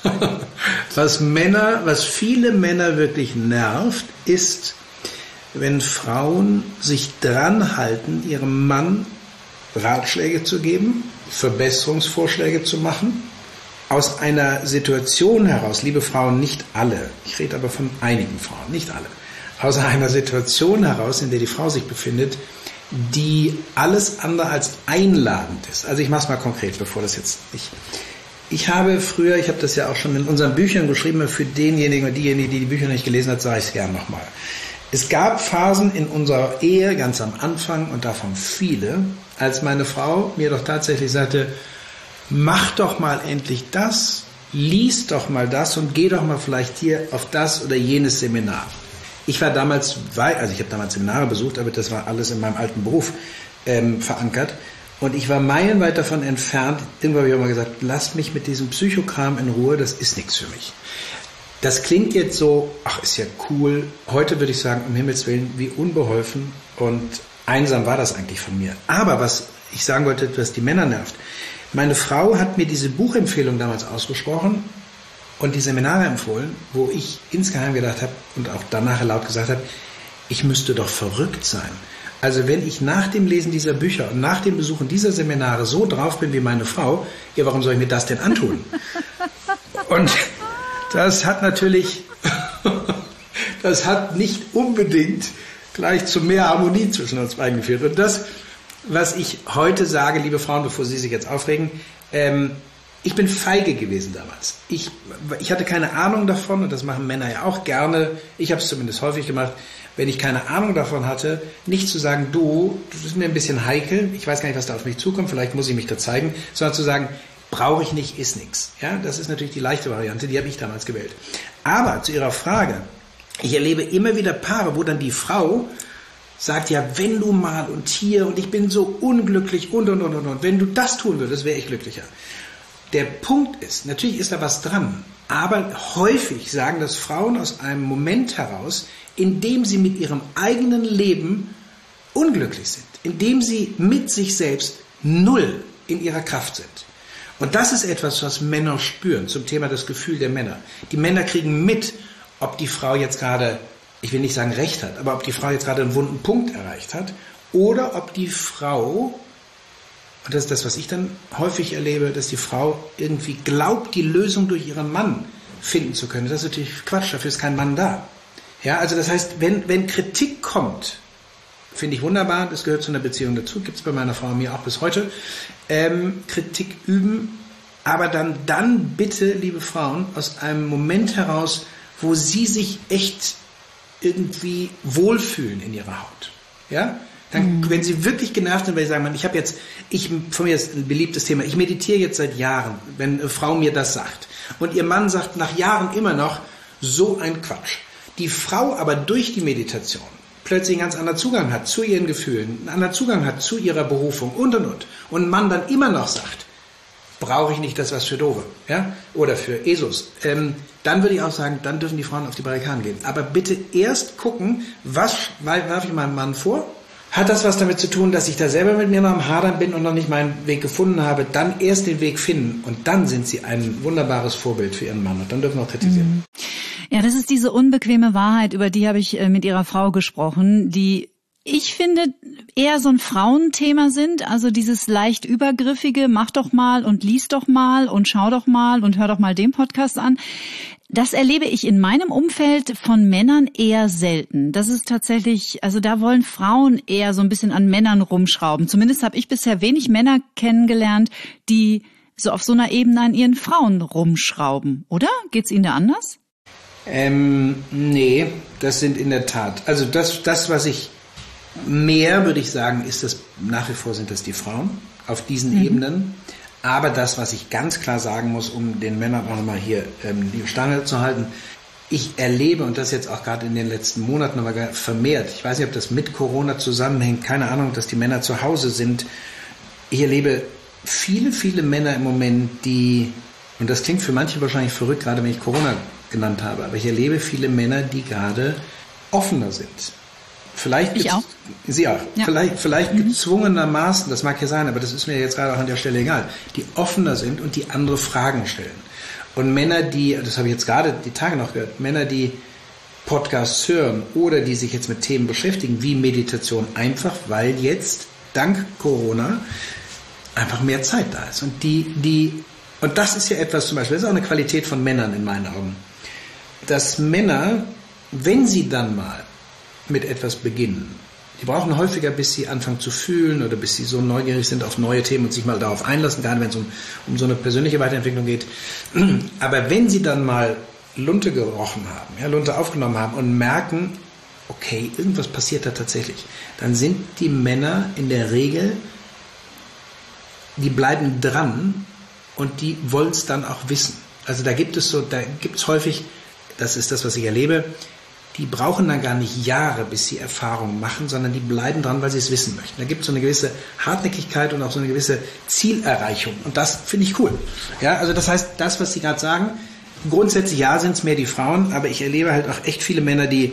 was Männer, was viele Männer wirklich nervt, ist, wenn Frauen sich dran halten, ihrem Mann Ratschläge zu geben, Verbesserungsvorschläge zu machen, aus einer Situation heraus, liebe Frauen, nicht alle, ich rede aber von einigen Frauen, nicht alle, aus einer Situation heraus, in der die Frau sich befindet, die alles andere als einladend ist. Also ich mache es mal konkret, bevor das jetzt nicht... Ich habe früher, ich habe das ja auch schon in unseren Büchern geschrieben, für denjenigen oder diejenige, die die Bücher nicht gelesen hat, sage ich es gerne nochmal. Es gab Phasen in unserer Ehe, ganz am Anfang, und davon viele, als meine Frau mir doch tatsächlich sagte, mach doch mal endlich das, lies doch mal das und geh doch mal vielleicht hier auf das oder jenes Seminar. Ich war damals, also ich habe damals Seminare besucht, aber das war alles in meinem alten Beruf ähm, verankert. Und ich war meilenweit davon entfernt, irgendwann habe ich auch mal gesagt, lass mich mit diesem Psychokram in Ruhe, das ist nichts für mich. Das klingt jetzt so, ach, ist ja cool. Heute würde ich sagen, um Himmels Willen, wie unbeholfen und einsam war das eigentlich von mir. Aber was ich sagen wollte, was die Männer nervt. Meine Frau hat mir diese Buchempfehlung damals ausgesprochen und die Seminare empfohlen, wo ich insgeheim gedacht habe und auch danach laut gesagt habe, ich müsste doch verrückt sein. Also wenn ich nach dem Lesen dieser Bücher und nach dem Besuchen dieser Seminare so drauf bin wie meine Frau, ja, warum soll ich mir das denn antun? Und das hat natürlich, das hat nicht unbedingt gleich zu mehr Harmonie zwischen uns beiden geführt. Und das, was ich heute sage, liebe Frauen, bevor Sie sich jetzt aufregen, ähm, ich bin feige gewesen damals. Ich, ich hatte keine Ahnung davon, und das machen Männer ja auch gerne, ich habe es zumindest häufig gemacht, wenn ich keine Ahnung davon hatte, nicht zu sagen, du, das ist mir ein bisschen heikel, ich weiß gar nicht, was da auf mich zukommt, vielleicht muss ich mich da zeigen, sondern zu sagen, brauche ich nicht, ist nichts. Ja, das ist natürlich die leichte Variante, die habe ich damals gewählt. Aber zu Ihrer Frage, ich erlebe immer wieder Paare, wo dann die Frau sagt, ja, wenn du mal und hier und ich bin so unglücklich und und und und und, wenn du das tun würdest, wäre ich glücklicher. Der Punkt ist, natürlich ist da was dran, aber häufig sagen das Frauen aus einem Moment heraus, in dem sie mit ihrem eigenen Leben unglücklich sind, in dem sie mit sich selbst null in ihrer Kraft sind. Und das ist etwas, was Männer spüren, zum Thema das Gefühl der Männer. Die Männer kriegen mit, ob die Frau jetzt gerade, ich will nicht sagen recht hat, aber ob die Frau jetzt gerade einen wunden Punkt erreicht hat oder ob die Frau, und das ist das, was ich dann häufig erlebe, dass die Frau irgendwie glaubt, die Lösung durch ihren Mann finden zu können. Das ist natürlich Quatsch, dafür ist kein Mann da. Ja, also das heißt, wenn, wenn Kritik kommt, finde ich wunderbar, das gehört zu einer Beziehung dazu, gibt es bei meiner Frau und mir auch bis heute, ähm, Kritik üben, aber dann, dann bitte, liebe Frauen, aus einem Moment heraus, wo sie sich echt irgendwie wohlfühlen in ihrer Haut. Ja? Dann, mhm. Wenn sie wirklich genervt sind, weil sie sagen, ich habe jetzt, ich, von mir ist ein beliebtes Thema, ich meditiere jetzt seit Jahren, wenn eine Frau mir das sagt. Und ihr Mann sagt nach Jahren immer noch, so ein Quatsch. Die Frau aber durch die Meditation plötzlich einen ganz anderen Zugang hat zu ihren Gefühlen, einen anderen Zugang hat zu ihrer Berufung und und und. Und ein Mann dann immer noch sagt, brauche ich nicht das was für Dove, ja? Oder für Jesus. Ähm, dann würde ich auch sagen, dann dürfen die Frauen auf die Barrikaden gehen. Aber bitte erst gucken, was werfe ich meinem Mann vor? Hat das was damit zu tun, dass ich da selber mit mir noch am Hadern bin und noch nicht meinen Weg gefunden habe? Dann erst den Weg finden und dann sind sie ein wunderbares Vorbild für ihren Mann und dann dürfen wir auch kritisieren. Mhm. Ja, das ist diese unbequeme Wahrheit, über die habe ich mit Ihrer Frau gesprochen, die ich finde eher so ein Frauenthema sind, also dieses leicht übergriffige, mach doch mal und lies doch mal und schau doch mal und hör doch mal den Podcast an. Das erlebe ich in meinem Umfeld von Männern eher selten. Das ist tatsächlich, also da wollen Frauen eher so ein bisschen an Männern rumschrauben. Zumindest habe ich bisher wenig Männer kennengelernt, die so auf so einer Ebene an ihren Frauen rumschrauben, oder? Geht's Ihnen da anders? Ähm, nee, das sind in der Tat, also das, das, was ich mehr, würde ich sagen, ist das, nach wie vor sind das die Frauen auf diesen mhm. Ebenen. Aber das, was ich ganz klar sagen muss, um den Männern auch nochmal hier ähm, die Stange zu halten, ich erlebe, und das jetzt auch gerade in den letzten Monaten nochmal vermehrt, ich weiß nicht, ob das mit Corona zusammenhängt, keine Ahnung, dass die Männer zu Hause sind. Ich erlebe viele, viele Männer im Moment, die, und das klingt für manche wahrscheinlich verrückt, gerade wenn ich Corona genannt habe, aber ich erlebe viele Männer, die gerade offener sind, Vielleicht ich auch. Sie auch. Ja. Vielleicht, vielleicht mhm. gezwungenermaßen, das mag ja sein, aber das ist mir jetzt gerade auch an der Stelle egal, die offener sind und die andere Fragen stellen. Und Männer, die, das habe ich jetzt gerade die Tage noch gehört, Männer, die Podcasts hören oder die sich jetzt mit Themen beschäftigen, wie Meditation, einfach weil jetzt dank Corona einfach mehr Zeit da ist. Und die, die, und das ist ja etwas zum Beispiel, das ist auch eine Qualität von Männern in meinen Augen, dass Männer, wenn sie dann mal mit etwas beginnen, die brauchen häufiger, bis sie anfangen zu fühlen oder bis sie so neugierig sind auf neue Themen und sich mal darauf einlassen, gerade wenn es um, um so eine persönliche Weiterentwicklung geht. Aber wenn sie dann mal Lunte gerochen haben, ja, Lunte aufgenommen haben und merken, okay, irgendwas passiert da tatsächlich, dann sind die Männer in der Regel, die bleiben dran und die wollen es dann auch wissen. Also da gibt es so, da gibt es häufig, das ist das, was ich erlebe, die brauchen dann gar nicht Jahre, bis sie Erfahrungen machen, sondern die bleiben dran, weil sie es wissen möchten. Da gibt es so eine gewisse Hartnäckigkeit und auch so eine gewisse Zielerreichung. Und das finde ich cool. Ja, also das heißt, das, was Sie gerade sagen, grundsätzlich ja, sind es mehr die Frauen, aber ich erlebe halt auch echt viele Männer, die,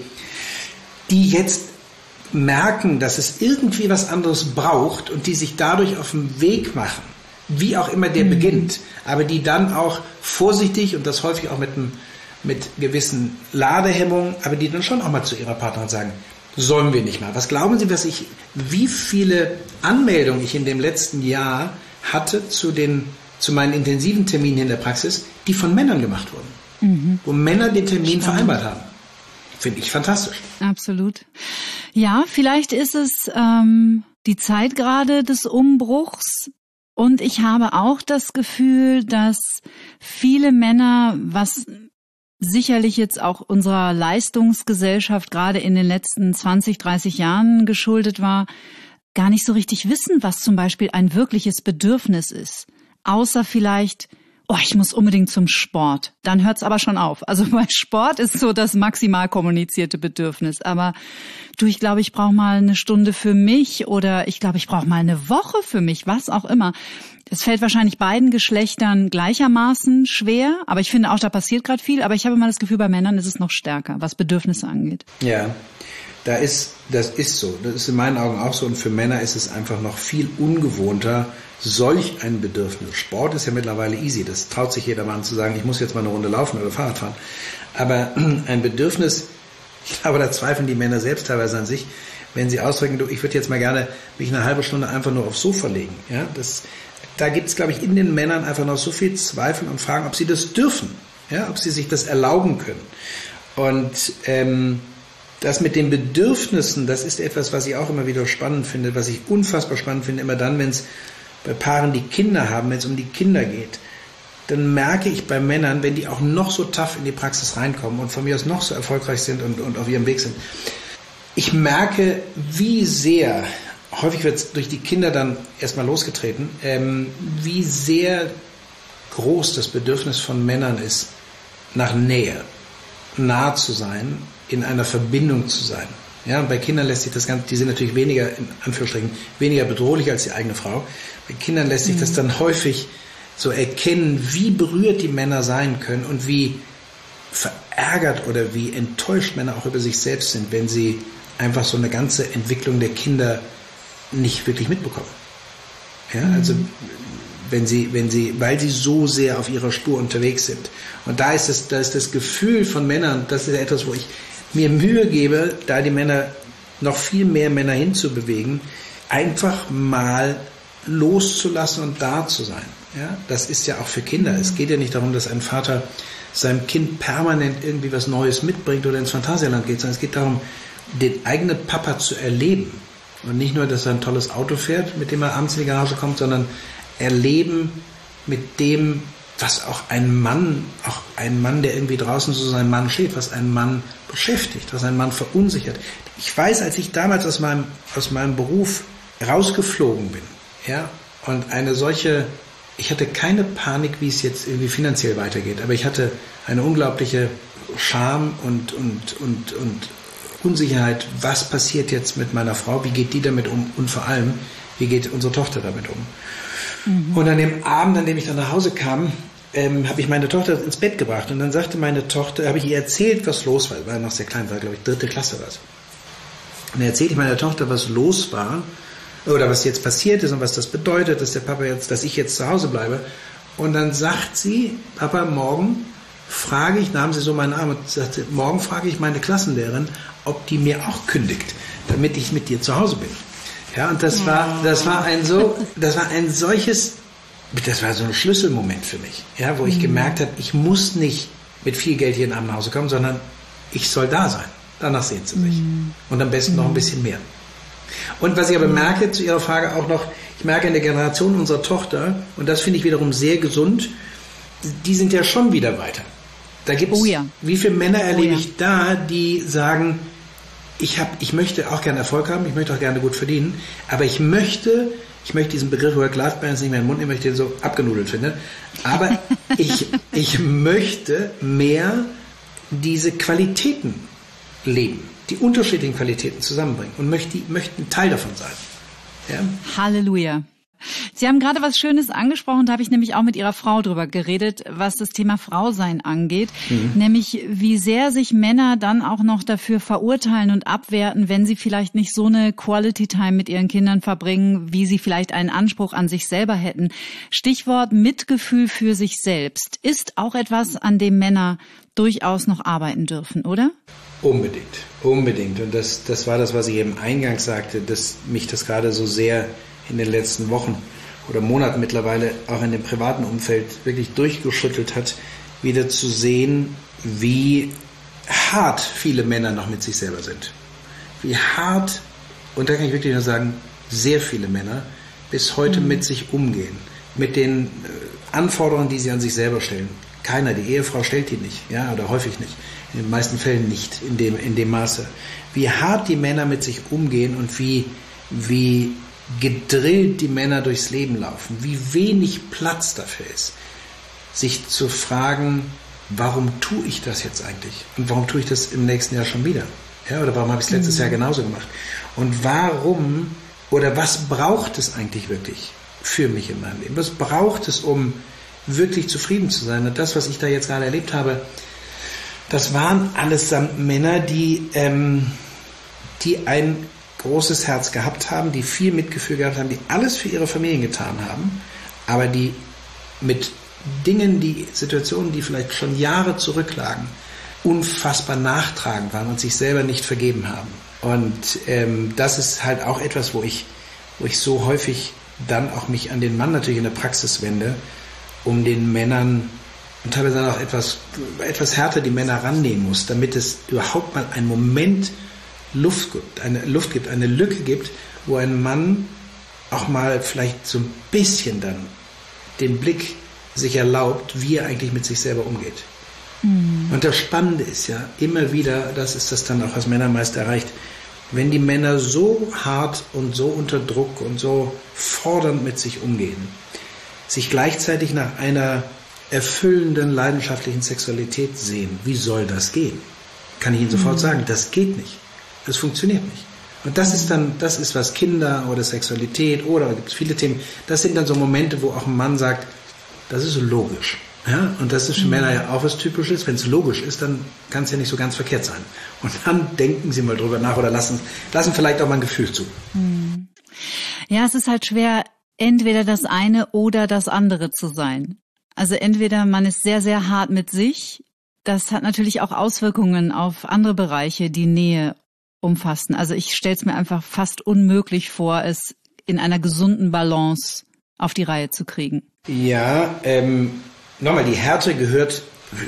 die jetzt merken, dass es irgendwie was anderes braucht und die sich dadurch auf den Weg machen, wie auch immer der mhm. beginnt, aber die dann auch vorsichtig und das häufig auch mit einem mit gewissen Ladehemmungen, aber die dann schon auch mal zu ihrer Partnerin sagen, sollen wir nicht mal. Was glauben Sie, was ich, wie viele Anmeldungen ich in dem letzten Jahr hatte zu den, zu meinen intensiven Terminen in der Praxis, die von Männern gemacht wurden, mhm. wo Männer den Termin Spannend. vereinbart haben. Finde ich fantastisch. Absolut. Ja, vielleicht ist es ähm, die Zeit gerade des Umbruchs. Und ich habe auch das Gefühl, dass viele Männer, was sicherlich jetzt auch unserer Leistungsgesellschaft gerade in den letzten zwanzig, dreißig Jahren geschuldet war, gar nicht so richtig wissen, was zum Beispiel ein wirkliches Bedürfnis ist. Außer vielleicht, oh, ich muss unbedingt zum Sport. Dann hört's aber schon auf. Also bei Sport ist so das maximal kommunizierte Bedürfnis. Aber du, ich glaube, ich brauche mal eine Stunde für mich oder ich glaube, ich brauche mal eine Woche für mich, was auch immer. Es fällt wahrscheinlich beiden Geschlechtern gleichermaßen schwer, aber ich finde auch, da passiert gerade viel. Aber ich habe immer das Gefühl, bei Männern ist es noch stärker, was Bedürfnisse angeht. Ja, da ist, das ist so. Das ist in meinen Augen auch so. Und für Männer ist es einfach noch viel ungewohnter, solch ein Bedürfnis. Sport ist ja mittlerweile easy. Das traut sich jeder Mann zu sagen, ich muss jetzt mal eine Runde laufen oder Fahrrad fahren. Aber ein Bedürfnis, aber da zweifeln die Männer selbst teilweise an sich, wenn sie ausdrücken, du, ich würde jetzt mal gerne mich eine halbe Stunde einfach nur aufs Sofa legen. Ja, das, da gibt es, glaube ich, in den Männern einfach noch so viel Zweifel und Fragen, ob sie das dürfen, ja, ob sie sich das erlauben können. Und ähm, das mit den Bedürfnissen, das ist etwas, was ich auch immer wieder spannend finde, was ich unfassbar spannend finde, immer dann, wenn es bei Paaren, die Kinder haben, wenn es um die Kinder geht, dann merke ich bei Männern, wenn die auch noch so tough in die Praxis reinkommen und von mir aus noch so erfolgreich sind und, und auf ihrem Weg sind, ich merke, wie sehr, häufig wird es durch die Kinder dann erstmal losgetreten, ähm, wie sehr groß das Bedürfnis von Männern ist, nach Nähe, nah zu sein, in einer Verbindung zu sein. Ja, und bei Kindern lässt sich das Ganze, die sind natürlich weniger, in Anführungsstrichen, weniger bedrohlich als die eigene Frau. Bei Kindern lässt sich das dann häufig so erkennen, wie berührt die Männer sein können und wie verärgert oder wie enttäuscht Männer auch über sich selbst sind, wenn sie einfach so eine ganze Entwicklung der Kinder nicht wirklich mitbekommen. Ja, also wenn sie, wenn sie, weil sie so sehr auf ihrer Spur unterwegs sind. Und da ist das, da ist das Gefühl von Männern, das ist etwas, wo ich mir Mühe gebe, da die Männer, noch viel mehr Männer hinzubewegen, einfach mal loszulassen und da zu sein. Ja, das ist ja auch für Kinder. Es geht ja nicht darum, dass ein Vater seinem Kind permanent irgendwie was Neues mitbringt oder ins Phantasialand geht, sondern es geht darum, den eigenen Papa zu erleben. Und nicht nur, dass er ein tolles Auto fährt, mit dem er abends in die Garage kommt, sondern erleben mit dem, was auch ein Mann, auch ein Mann, der irgendwie draußen so sein Mann steht, was einen Mann beschäftigt, was einen Mann verunsichert. Ich weiß, als ich damals aus meinem, aus meinem Beruf rausgeflogen bin, ja, und eine solche, ich hatte keine Panik, wie es jetzt irgendwie finanziell weitergeht, aber ich hatte eine unglaubliche Scham und, und, und, und Unsicherheit, was passiert jetzt mit meiner Frau, wie geht die damit um und vor allem, wie geht unsere Tochter damit um. Mhm. Und an dem Abend, an dem ich dann nach Hause kam, ähm, habe ich meine Tochter ins Bett gebracht und dann sagte meine Tochter, habe ich ihr erzählt, was los war, war noch sehr klein, war glaube ich dritte Klasse war es. Und dann erzähle ich meiner Tochter, was los war oder was jetzt passiert ist und was das bedeutet, dass der Papa jetzt, dass ich jetzt zu Hause bleibe. Und dann sagt sie, Papa, morgen frage ich, nahm sie so meinen Arm und sagte, morgen frage ich meine Klassenlehrerin, ob die mir auch kündigt, damit ich mit dir zu Hause bin. Ja, und das war, das war ein so, das war ein solches, das war so ein Schlüsselmoment für mich, ja, wo ich mhm. gemerkt habe, ich muss nicht mit viel Geld jeden Abend nach Hause kommen, sondern ich soll da sein. Danach sehen sie sich. Mhm. Und am besten mhm. noch ein bisschen mehr. Und was ich aber merke, zu Ihrer Frage auch noch, ich merke in der Generation unserer Tochter, und das finde ich wiederum sehr gesund, die sind ja schon wieder weiter. Da gibt's, oh ja. wie viele Männer erlebe oh ja. ich da, die sagen, ich hab, ich möchte auch gerne Erfolg haben, ich möchte auch gerne gut verdienen, aber ich möchte, ich möchte diesen Begriff Work-Life-Balance nicht mehr in den Mund nehmen, weil ich den so abgenudelt finde, aber ich, ich möchte mehr diese Qualitäten leben, die unterschiedlichen Qualitäten zusammenbringen und möchte, möchte ein Teil davon sein. Ja? Halleluja. Sie haben gerade was Schönes angesprochen, da habe ich nämlich auch mit Ihrer Frau drüber geredet, was das Thema Frausein angeht, mhm. nämlich wie sehr sich Männer dann auch noch dafür verurteilen und abwerten, wenn sie vielleicht nicht so eine Quality Time mit ihren Kindern verbringen, wie sie vielleicht einen Anspruch an sich selber hätten. Stichwort Mitgefühl für sich selbst ist auch etwas, an dem Männer durchaus noch arbeiten dürfen, oder? Unbedingt, unbedingt. Und das, das war das, was ich eben eingangs sagte, dass mich das gerade so sehr in den letzten Wochen oder Monaten mittlerweile auch in dem privaten Umfeld wirklich durchgeschüttelt hat, wieder zu sehen, wie hart viele Männer noch mit sich selber sind. Wie hart, und da kann ich wirklich nur sagen, sehr viele Männer bis heute mhm. mit sich umgehen, mit den Anforderungen, die sie an sich selber stellen. Keiner, die Ehefrau stellt die nicht, ja, oder häufig nicht. In den meisten Fällen nicht in dem, in dem Maße. Wie hart die Männer mit sich umgehen und wie, wie gedrillt die Männer durchs Leben laufen, wie wenig Platz dafür ist, sich zu fragen, warum tue ich das jetzt eigentlich? Und warum tue ich das im nächsten Jahr schon wieder? Ja, oder warum habe ich es letztes mhm. Jahr genauso gemacht? Und warum, oder was braucht es eigentlich wirklich für mich in meinem Leben? Was braucht es, um wirklich zufrieden zu sein? Und das, was ich da jetzt gerade erlebt habe, das waren allesamt Männer, die, ähm, die ein großes Herz gehabt haben, die viel Mitgefühl gehabt haben, die alles für ihre Familien getan haben, aber die mit Dingen, die Situationen, die vielleicht schon Jahre zurücklagen, unfassbar nachtragend waren und sich selber nicht vergeben haben. Und ähm, das ist halt auch etwas, wo ich, wo ich so häufig dann auch mich an den Mann natürlich in der Praxis wende, um den Männern und teilweise dann auch etwas, etwas härter die Männer rannehmen muss, damit es überhaupt mal einen Moment Luft gibt, eine Luft gibt, eine Lücke gibt, wo ein Mann auch mal vielleicht so ein bisschen dann den Blick sich erlaubt, wie er eigentlich mit sich selber umgeht. Mhm. Und das Spannende ist ja immer wieder, das ist das dann auch, was Männer meist erreicht, wenn die Männer so hart und so unter Druck und so fordernd mit sich umgehen, sich gleichzeitig nach einer erfüllenden, leidenschaftlichen Sexualität sehen, wie soll das gehen? Kann ich Ihnen sofort mhm. sagen, das geht nicht. Das funktioniert nicht. Und das ist dann, das ist was Kinder oder Sexualität oder da gibt es viele Themen, das sind dann so Momente, wo auch ein Mann sagt, das ist logisch. Ja? Und das ist für mhm. Männer ja auch was Typisches. Wenn es logisch ist, dann kann es ja nicht so ganz verkehrt sein. Und dann denken Sie mal drüber nach oder lassen, lassen vielleicht auch mal ein Gefühl zu. Mhm. Ja, es ist halt schwer, entweder das eine oder das andere zu sein. Also entweder man ist sehr, sehr hart mit sich. Das hat natürlich auch Auswirkungen auf andere Bereiche, die Nähe umfassen. Also ich stelle es mir einfach fast unmöglich vor, es in einer gesunden Balance auf die Reihe zu kriegen. Ja, ähm, nochmal, die Härte gehört,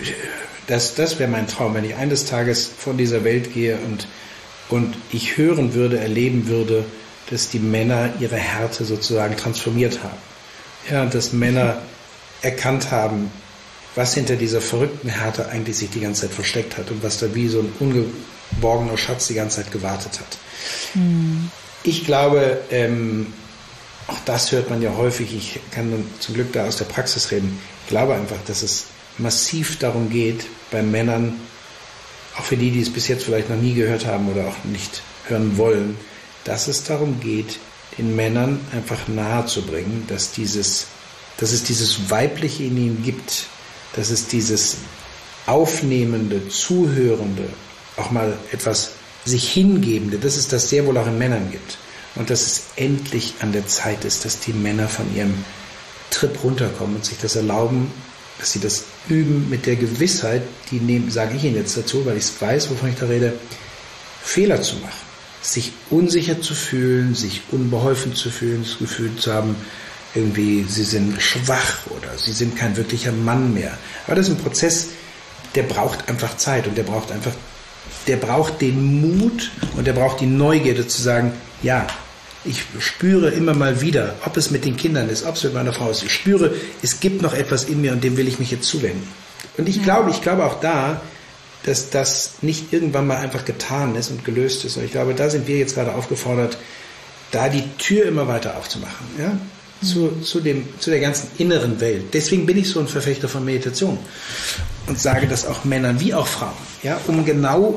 das, das wäre mein Traum, wenn ich eines Tages von dieser Welt gehe und, und ich hören würde, erleben würde, dass die Männer ihre Härte sozusagen transformiert haben. Ja, dass Männer erkannt haben, was hinter dieser verrückten Härte eigentlich sich die ganze Zeit versteckt hat und was da wie so ein ungeborgener Schatz die ganze Zeit gewartet hat. Mhm. Ich glaube, ähm, auch das hört man ja häufig, ich kann dann zum Glück da aus der Praxis reden, ich glaube einfach, dass es massiv darum geht, bei Männern, auch für die, die es bis jetzt vielleicht noch nie gehört haben oder auch nicht hören wollen, dass es darum geht, den Männern einfach nahe zu bringen, dass dieses, dass es dieses Weibliche in ihnen gibt, dass es dieses aufnehmende, zuhörende, auch mal etwas sich Hingebende, dass es das sehr wohl auch in Männern gibt. Und dass es endlich an der Zeit ist, dass die Männer von ihrem Trip runterkommen und sich das erlauben, dass sie das üben mit der Gewissheit, die nehmen, sage ich Ihnen jetzt dazu, weil ich weiß, wovon ich da rede, Fehler zu machen. Sich unsicher zu fühlen, sich unbeholfen zu fühlen, das Gefühl zu haben, irgendwie, sie sind schwach oder sie sind kein wirklicher Mann mehr. Aber das ist ein Prozess, der braucht einfach Zeit und der braucht einfach, der braucht den Mut und der braucht die Neugierde zu sagen, ja, ich spüre immer mal wieder, ob es mit den Kindern ist, ob es mit meiner Frau ist, ich spüre, es gibt noch etwas in mir und dem will ich mich jetzt zuwenden. Und ich ja. glaube, ich glaube auch da, dass das nicht irgendwann mal einfach getan ist und gelöst ist. Und ich glaube, da sind wir jetzt gerade aufgefordert, da die Tür immer weiter aufzumachen, ja, zu, zu, dem, zu der ganzen inneren Welt. Deswegen bin ich so ein Verfechter von Meditation und sage das auch Männern wie auch Frauen, ja, um genau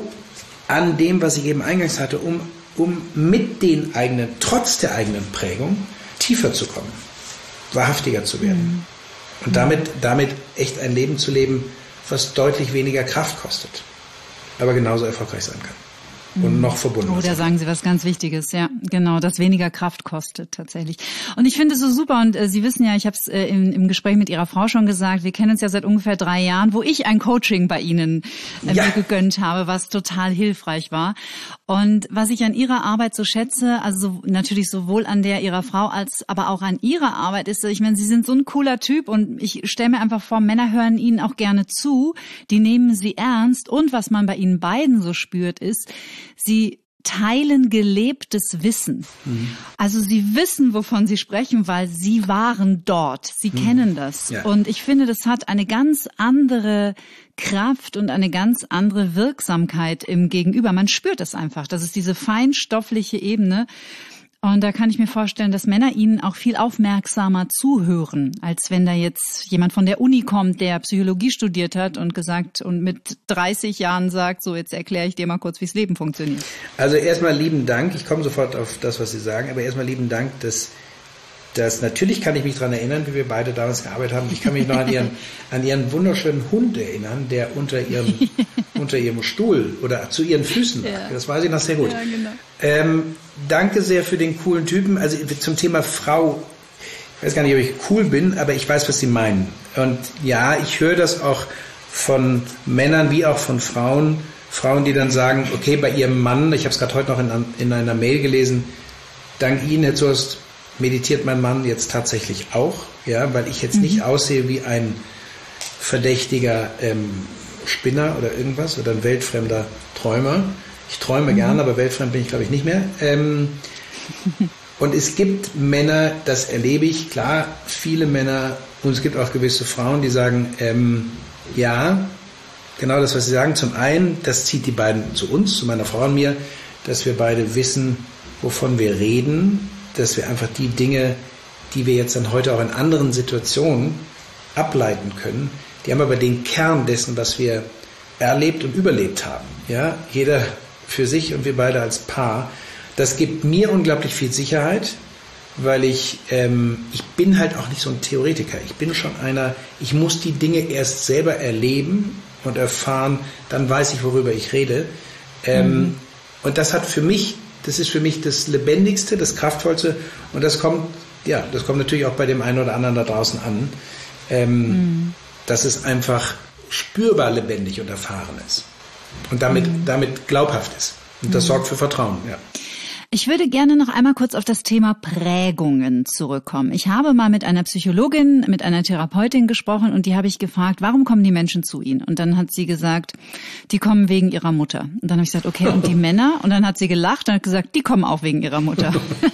an dem, was ich eben eingangs hatte, um, um mit den eigenen, trotz der eigenen Prägung, tiefer zu kommen, wahrhaftiger zu werden mhm. und damit, damit echt ein Leben zu leben, was deutlich weniger Kraft kostet, aber genauso erfolgreich sein kann. Und noch verbunden. Oh, da sagen Sie was ganz Wichtiges, ja, genau, das weniger Kraft kostet tatsächlich. Und ich finde es so super und äh, Sie wissen ja, ich habe es äh, im, im Gespräch mit Ihrer Frau schon gesagt, wir kennen uns ja seit ungefähr drei Jahren, wo ich ein Coaching bei Ihnen äh, ja. mir gegönnt habe, was total hilfreich war. Und was ich an Ihrer Arbeit so schätze, also so, natürlich sowohl an der Ihrer Frau als aber auch an Ihrer Arbeit ist, ich meine, Sie sind so ein cooler Typ und ich stelle mir einfach vor, Männer hören Ihnen auch gerne zu, die nehmen Sie ernst und was man bei Ihnen beiden so spürt ist, Sie teilen gelebtes Wissen. Mhm. Also Sie wissen, wovon Sie sprechen, weil Sie waren dort. Sie mhm. kennen das. Ja. Und ich finde, das hat eine ganz andere Kraft und eine ganz andere Wirksamkeit im Gegenüber. Man spürt es einfach. Das ist diese feinstoffliche Ebene. Und da kann ich mir vorstellen, dass Männer Ihnen auch viel aufmerksamer zuhören, als wenn da jetzt jemand von der Uni kommt, der Psychologie studiert hat und gesagt und mit dreißig Jahren sagt, so jetzt erkläre ich dir mal kurz, wie das Leben funktioniert. Also erstmal lieben Dank, ich komme sofort auf das, was Sie sagen, aber erstmal lieben Dank, dass, dass natürlich kann ich mich daran erinnern, wie wir beide damals gearbeitet haben. Ich kann mich noch an Ihren, an Ihren wunderschönen Hund erinnern, der unter Ihrem, unter Ihrem Stuhl oder zu Ihren Füßen lag. Ja. Das weiß ich noch sehr gut. Ja, genau. Ähm, danke sehr für den coolen Typen. Also zum Thema Frau, ich weiß gar nicht, ob ich cool bin, aber ich weiß, was Sie meinen. Und ja, ich höre das auch von Männern wie auch von Frauen. Frauen, die dann sagen, okay, bei ihrem Mann, ich habe es gerade heute noch in, in einer Mail gelesen, dank Ihnen, Herr Zurst, meditiert mein Mann jetzt tatsächlich auch, ja, weil ich jetzt mhm. nicht aussehe wie ein verdächtiger ähm, Spinner oder irgendwas oder ein weltfremder Träumer. Ich träume mhm. gern, aber weltfremd bin ich, glaube ich, nicht mehr. Ähm, und es gibt Männer, das erlebe ich, klar, viele Männer, und es gibt auch gewisse Frauen, die sagen, ähm, ja, genau das, was Sie sagen. Zum einen, das zieht die beiden zu uns, zu meiner Frau und mir, dass wir beide wissen, wovon wir reden, dass wir einfach die Dinge, die wir jetzt dann heute auch in anderen Situationen ableiten können, die haben aber den Kern dessen, was wir erlebt und überlebt haben. Ja, jeder für sich und wir beide als Paar. Das gibt mir unglaublich viel Sicherheit, weil ich, ähm, ich bin halt auch nicht so ein Theoretiker. Ich bin schon einer, ich muss die Dinge erst selber erleben und erfahren, dann weiß ich, worüber ich rede. Ähm, mhm. Und das hat für mich, das ist für mich das Lebendigste, das Kraftvollste und das kommt, ja, das kommt natürlich auch bei dem einen oder anderen da draußen an, ähm, mhm. dass es einfach spürbar lebendig und erfahren ist und damit, mhm. damit glaubhaft ist. Und das mhm. sorgt für Vertrauen, ja. Ich würde gerne noch einmal kurz auf das Thema Prägungen zurückkommen. Ich habe mal mit einer Psychologin, mit einer Therapeutin gesprochen und die habe ich gefragt, warum kommen die Menschen zu Ihnen? Und dann hat sie gesagt, die kommen wegen ihrer Mutter. Und dann habe ich gesagt, okay, und die Männer? Und dann hat sie gelacht und hat gesagt, die kommen auch wegen ihrer Mutter.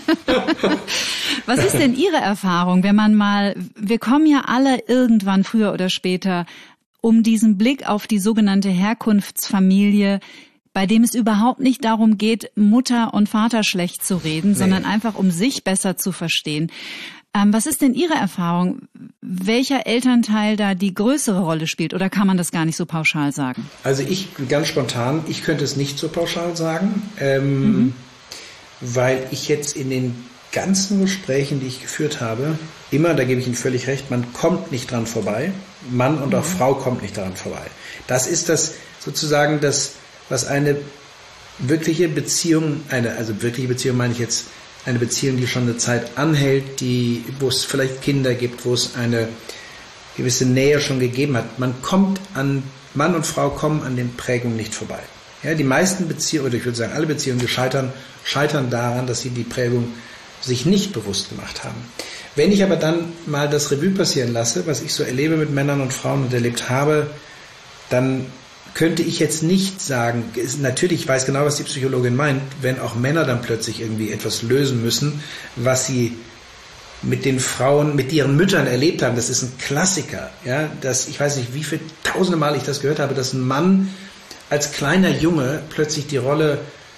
Was ist denn Ihre Erfahrung, wenn man mal, wir kommen ja alle irgendwann früher oder später um diesen Blick auf die sogenannte Herkunftsfamilie, bei dem es überhaupt nicht darum geht, Mutter und Vater schlecht zu reden, nee. sondern einfach um sich besser zu verstehen. Ähm, was ist denn Ihre Erfahrung? Welcher Elternteil da die größere Rolle spielt oder kann man das gar nicht so pauschal sagen? Also ich, ganz spontan, ich könnte es nicht so pauschal sagen, ähm, mhm. weil ich jetzt in den ganzen Gesprächen, die ich geführt habe, immer, da gebe ich Ihnen völlig recht, man kommt nicht dran vorbei. Mann und auch mhm. Frau kommt nicht daran vorbei. Das ist das sozusagen das, was eine wirkliche Beziehung, eine, also wirkliche Beziehung meine ich jetzt, eine Beziehung, die schon eine Zeit anhält, die, wo es vielleicht Kinder gibt, wo es eine gewisse Nähe schon gegeben hat. Man kommt an, Mann und Frau kommen an den Prägungen nicht vorbei. Ja, die meisten Beziehungen, oder ich würde sagen alle Beziehungen, die scheitern, scheitern daran, dass sie die Prägung sich nicht bewusst gemacht haben. Wenn ich aber dann mal das Revue passieren lasse, was ich so erlebe mit Männern und Frauen und erlebt habe, dann könnte ich jetzt nicht sagen, natürlich, ich weiß genau, was die Psychologin meint, wenn auch Männer dann plötzlich irgendwie etwas lösen müssen, was sie mit den Frauen, mit ihren Müttern erlebt haben. Das ist ein Klassiker. Ja, dass, ich weiß nicht, wie viele tausende Mal ich das gehört habe, dass ein Mann als kleiner Junge plötzlich die Rolle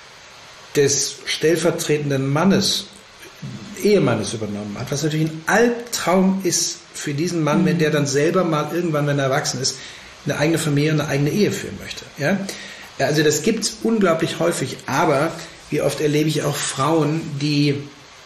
des stellvertretenden Mannes, Ehemannes übernommen hat, was natürlich ein Albtraum ist für diesen Mann, mhm. wenn der dann selber mal irgendwann, wenn er erwachsen ist, eine eigene Familie, eine eigene Ehe führen möchte. Ja? Also das gibt's unglaublich häufig, aber wie oft erlebe ich auch Frauen, die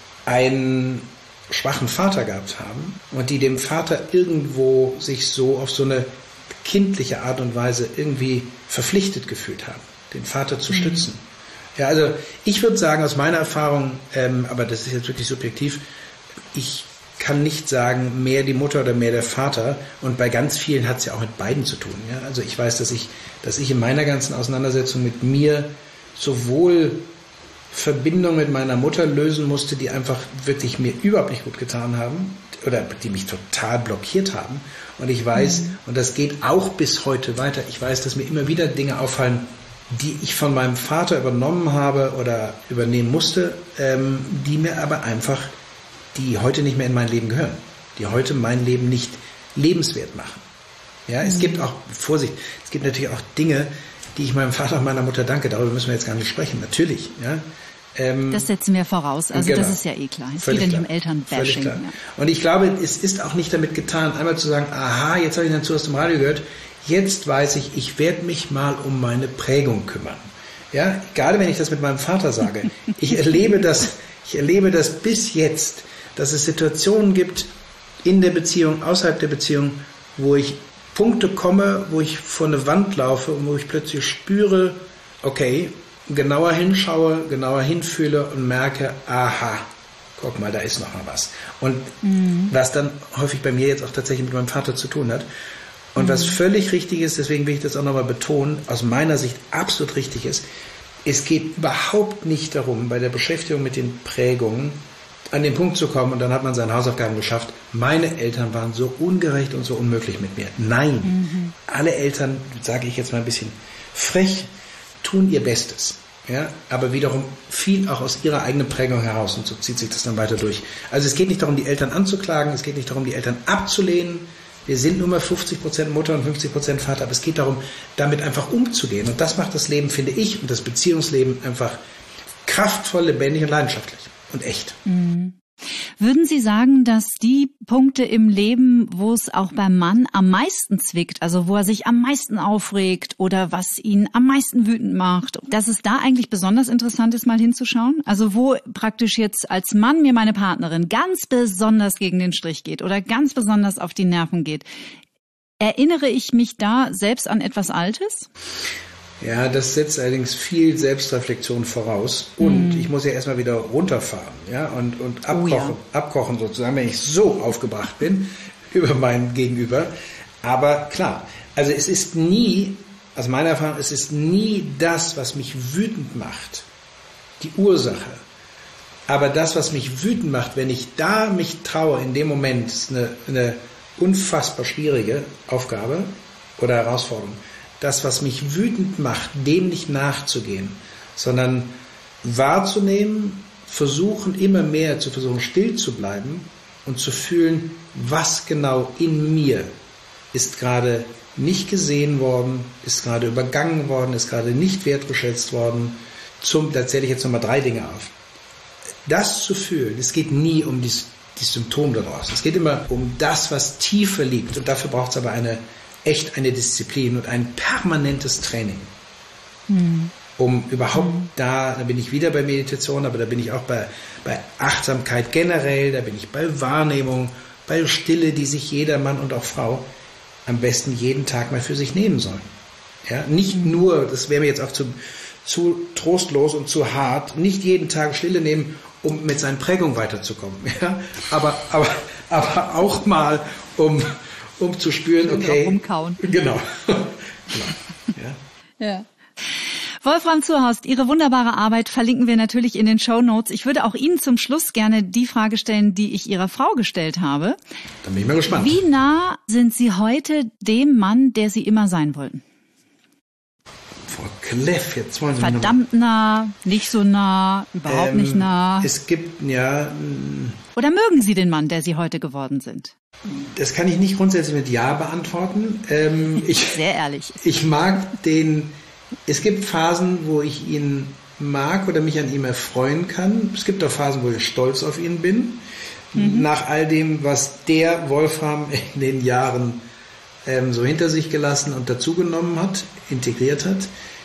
einen schwachen Vater gehabt haben und die dem Vater irgendwo sich so auf so eine kindliche Art und Weise irgendwie verpflichtet gefühlt haben, den Vater zu mhm. stützen. Ja, also ich würde sagen, aus meiner Erfahrung, ähm, aber das ist jetzt wirklich subjektiv, ich kann nicht sagen, mehr die Mutter oder mehr der Vater. Und bei ganz vielen hat es ja auch mit beiden zu tun. Ja? Also ich weiß, dass ich, dass ich in meiner ganzen Auseinandersetzung mit mir sowohl Verbindungen mit meiner Mutter lösen musste, die einfach wirklich mir überhaupt nicht gut getan haben oder die mich total blockiert haben. Und ich weiß, mhm. und das geht auch bis heute weiter, ich weiß, dass mir immer wieder Dinge auffallen, die ich von meinem Vater übernommen habe oder übernehmen musste, ähm, die mir aber einfach die heute nicht mehr in mein Leben gehören, die heute mein Leben nicht lebenswert machen. Ja, es mhm. gibt auch, Vorsicht, es gibt natürlich auch Dinge, die ich meinem Vater und meiner Mutter danke, darüber müssen wir jetzt gar nicht sprechen, natürlich. Ja. Ähm, das setzen wir voraus, also genau. Das ist ja eh klar. Es geht ja nicht um Elternbashing. Ja. Und ich glaube, es ist auch nicht damit getan, einmal zu sagen, aha, jetzt habe ich dazu aus dem Radio gehört, jetzt weiß ich, ich werde mich mal um meine Prägung kümmern. Ja, gerade wenn ich das mit meinem Vater sage, ich erlebe das, ich erlebe das bis jetzt, dass es Situationen gibt in der Beziehung, außerhalb der Beziehung, wo ich Punkte komme, wo ich vor eine Wand laufe und wo ich plötzlich spüre, okay, genauer hinschaue, genauer hinfühle und merke, aha, guck mal, da ist noch mal was. Und mhm. was dann häufig bei mir jetzt auch tatsächlich mit meinem Vater zu tun hat. Und mhm. was völlig richtig ist, deswegen will ich das auch nochmal betonen, aus meiner Sicht absolut richtig ist, es geht überhaupt nicht darum, bei der Beschäftigung mit den Prägungen an den Punkt zu kommen und dann hat man seine Hausaufgaben geschafft. Meine Eltern waren so ungerecht und so unmöglich mit mir. Nein, mhm. alle Eltern, sage ich jetzt mal ein bisschen frech, tun ihr Bestes. Ja, aber wiederum viel auch aus ihrer eigenen Prägung heraus und so zieht sich das dann weiter durch. Also es geht nicht darum, die Eltern anzuklagen, es geht nicht darum, die Eltern abzulehnen. Wir sind nur mal fünfzig Prozent Mutter und fünfzig Prozent Vater, aber es geht darum, damit einfach umzugehen. Und das macht das Leben, finde ich, und das Beziehungsleben einfach kraftvoll, lebendig und leidenschaftlich. Und echt. Mhm. Würden Sie sagen, dass die Punkte im Leben, wo es auch beim Mann am meisten zwickt, also wo er sich am meisten aufregt oder was ihn am meisten wütend macht, dass es da eigentlich besonders interessant ist, mal hinzuschauen? Also wo praktisch jetzt als Mann mir meine Partnerin ganz besonders gegen den Strich geht oder ganz besonders auf die Nerven geht, erinnere ich mich da selbst an etwas Altes? Ja, das setzt allerdings viel Selbstreflexion voraus. Und mm. ich muss ja erstmal wieder runterfahren, ja, und, und abkochen, oh ja. abkochen sozusagen, wenn ich so aufgebracht bin über mein Gegenüber. Aber klar, also es ist nie, aus meiner Erfahrung, es ist nie das, was mich wütend macht, die Ursache. Aber das, was mich wütend macht, wenn ich da mich traue, in dem Moment, ist eine, eine unfassbar schwierige Aufgabe oder Herausforderung. Das, was mich wütend macht, dem nicht nachzugehen, sondern wahrzunehmen, versuchen immer mehr zu versuchen, still zu bleiben und zu fühlen, was genau in mir ist gerade nicht gesehen worden, ist gerade übergangen worden, ist gerade nicht wertgeschätzt worden. Zum, da zähle ich jetzt nochmal drei Dinge auf. Das zu fühlen, es geht nie um die, die Symptome daraus. Es geht immer um das, was tiefer liegt. Und dafür braucht es aber eine echt eine Disziplin und ein permanentes Training, hm. um überhaupt hm. da, da bin ich wieder bei Meditation, aber da bin ich auch bei, bei Achtsamkeit generell, da bin ich bei Wahrnehmung, bei Stille, die sich jeder Mann und auch Frau am besten jeden Tag mal für sich nehmen sollen. Ja, nicht hm. nur, das wäre mir jetzt auch zu, zu trostlos und zu hart, nicht jeden Tag Stille nehmen, um mit seinen Prägungen weiterzukommen. Ja? Aber, aber, aber auch mal, um, um zu spüren, okay. Umkauen. Genau. genau. Ja. Ja. Wolfram Zurhorst, Ihre wunderbare Arbeit verlinken wir natürlich in den Shownotes. Ich würde auch Ihnen zum Schluss gerne die Frage stellen, die ich Ihrer Frau gestellt habe. Dann bin ich mal gespannt. Wie nah sind Sie heute dem Mann, der Sie immer sein wollten? Frau Kleff, jetzt wollen Sie Verdammt nah, nicht so nah, überhaupt ähm, nicht nah. Es gibt, ja... Oder mögen Sie den Mann, der Sie heute geworden sind? Das kann ich nicht grundsätzlich mit Ja beantworten. Ähm, ich, Sehr ehrlich. Ich mag den... Es gibt Phasen, wo ich ihn mag oder mich an ihm erfreuen kann. Es gibt auch Phasen, wo ich stolz auf ihn bin. Mhm. Nach all dem, was der Wolfram in den Jahren ähm, so hinter sich gelassen und dazugenommen hat, integriert hat.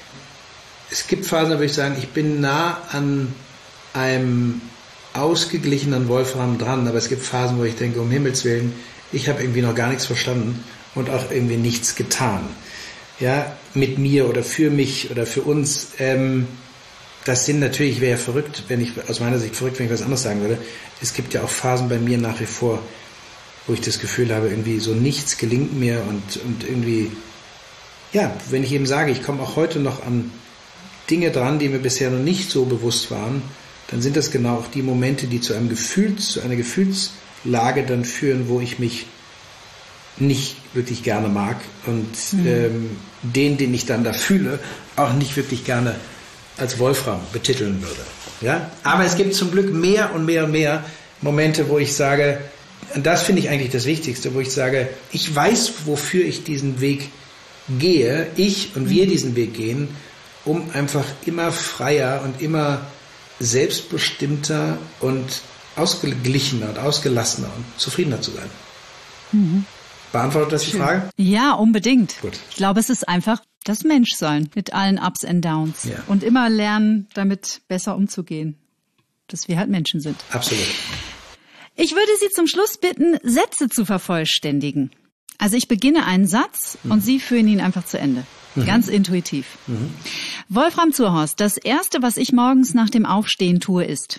Es gibt Phasen, da würde ich sagen, ich bin nah an einem ausgeglichenen Wolfram dran. Aber es gibt Phasen, wo ich denke, um Himmels Willen, ich habe irgendwie noch gar nichts verstanden und auch irgendwie nichts getan. Ja, mit mir oder für mich oder für uns, ähm, das sind natürlich, wäre ja verrückt, wenn ich, aus meiner Sicht verrückt, wenn ich was anderes sagen würde. Es gibt ja auch Phasen bei mir nach wie vor, wo ich das Gefühl habe, irgendwie so nichts gelingt mir und, und irgendwie, ja, wenn ich eben sage, ich komme auch heute noch an Dinge dran, die mir bisher noch nicht so bewusst waren, dann sind das genau auch die Momente, die zu einem Gefühls, zu einer Gefühlslage dann führen, wo ich mich nicht wirklich gerne mag und mhm. ähm, den, den ich dann da fühle, auch nicht wirklich gerne als Wolfram betiteln würde. Ja? Aber es gibt zum Glück mehr und mehr und mehr Momente, wo ich sage, und das finde ich eigentlich das Wichtigste, wo ich sage, ich weiß, wofür ich diesen Weg gehe, ich und wir diesen Weg gehen, um einfach immer freier und immer selbstbestimmter und ausgeglichener und ausgelassener und zufriedener zu sein. Mhm. Beantwortet das die Schön. Frage? Ja, unbedingt. Gut. Ich glaube, es ist einfach das Menschsein mit allen Ups and Downs. Ja. Und immer lernen, damit besser umzugehen. Dass wir halt Menschen sind. Absolut. Ich würde Sie zum Schluss bitten, Sätze zu vervollständigen. Also ich beginne einen Satz mhm. und Sie führen ihn einfach zu Ende. Mhm. Ganz intuitiv. Mhm. Wolfram Zurhorst, das Erste, was ich morgens nach dem Aufstehen tue, ist?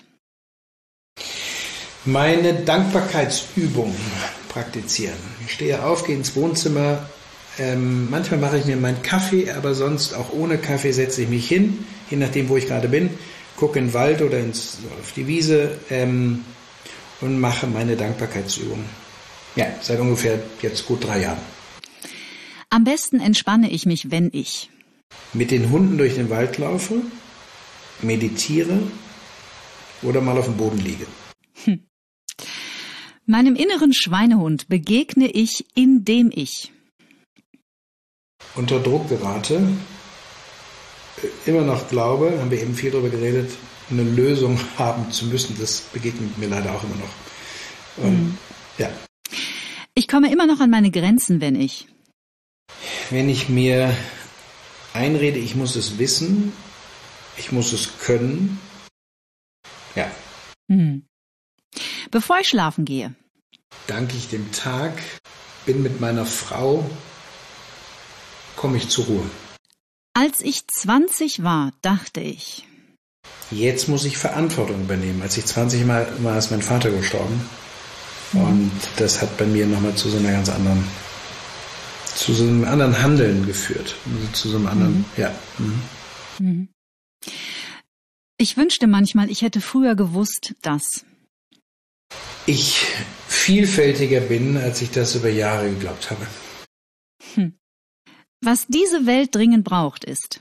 Meine Dankbarkeitsübung praktizieren. Ich stehe auf, gehe ins Wohnzimmer. Ähm, manchmal mache ich mir meinen Kaffee, aber sonst auch ohne Kaffee setze ich mich hin, je nachdem, wo ich gerade bin, gucke in den Wald oder ins, auf die Wiese ähm, und mache meine Dankbarkeitsübung. Ja, seit ungefähr jetzt gut drei Jahren. Am besten entspanne ich mich, wenn ich mit den Hunden durch den Wald laufe, meditiere oder mal auf dem Boden liege. Hm. Meinem inneren Schweinehund begegne ich, indem ich unter Druck gerate, immer noch glaube, haben wir eben viel darüber geredet, eine Lösung haben zu müssen. Das begegnet mir leider auch immer noch. Und, mhm. ja. Ich komme immer noch an meine Grenzen, wenn ich Wenn ich mir einrede, ich muss es wissen, ich muss es können, ja. Mhm. Bevor ich schlafen gehe, danke ich dem Tag, bin mit meiner Frau, komme ich zur Ruhe. Als ich zwanzig war, dachte ich, jetzt muss ich Verantwortung übernehmen. Als ich zwanzig war, war ist mein Vater gestorben. Mhm. Und das hat bei mir nochmal zu so einer ganz anderen, zu so einem anderen Handeln geführt. Zu so einem anderen, mhm. ja. Mhm. Mhm. Ich wünschte manchmal, ich hätte früher gewusst, dass ich vielfältiger bin, als ich das über Jahre geglaubt habe. Hm. Was diese Welt dringend braucht, ist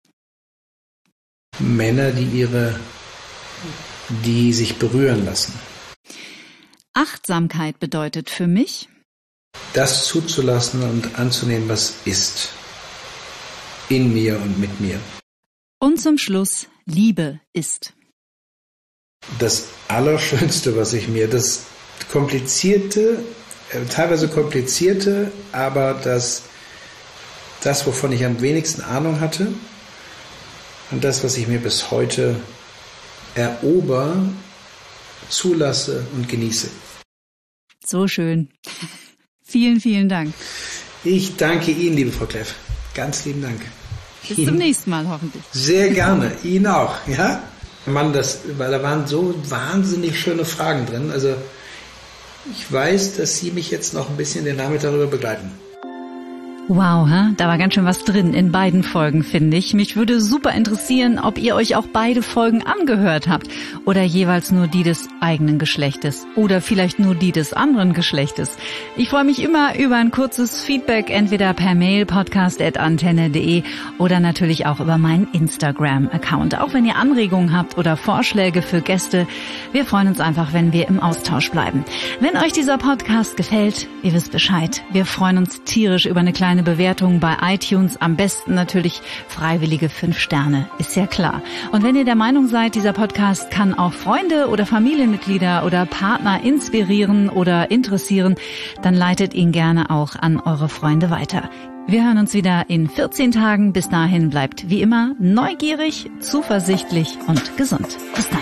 Männer, die ihre, die sich berühren lassen. Achtsamkeit bedeutet für mich, das zuzulassen und anzunehmen, was ist. In mir und mit mir. Und zum Schluss, Liebe ist das Allerschönste, was ich mir, das komplizierte, äh, teilweise komplizierte, aber das, das, wovon ich am wenigsten Ahnung hatte und das, was ich mir bis heute erober, zulasse und genieße. So schön. Vielen, vielen Dank. Ich danke Ihnen, liebe Frau Kleff. Ganz lieben Dank. Bis zum nächsten Mal hoffentlich. Sehr gerne. Ihnen auch, ja? Mann, das, weil da waren so wahnsinnig schöne Fragen drin. Also ich weiß, dass Sie mich jetzt noch ein bisschen den Nachmittag darüber begleiten. Wow, ha? Da war ganz schön was drin in beiden Folgen, finde ich. Mich würde super interessieren, ob ihr euch auch beide Folgen angehört habt oder jeweils nur die des eigenen Geschlechtes oder vielleicht nur die des anderen Geschlechtes. Ich freue mich immer über ein kurzes Feedback, entweder per Mail podcast at antenne punkt de oder natürlich auch über meinen Instagram-Account. Auch wenn ihr Anregungen habt oder Vorschläge für Gäste, wir freuen uns einfach, wenn wir im Austausch bleiben. Wenn euch dieser Podcast gefällt, ihr wisst Bescheid. Wir freuen uns tierisch über eine kleine Bewertung bei iTunes, am besten natürlich freiwillige fünf Sterne, ist ja klar. Und wenn ihr der Meinung seid, dieser Podcast kann auch Freunde oder Familienmitglieder oder Partner inspirieren oder interessieren, dann leitet ihn gerne auch an eure Freunde weiter. Wir hören uns wieder in vierzehn Tagen. Bis dahin bleibt wie immer neugierig, zuversichtlich und gesund. Bis dann.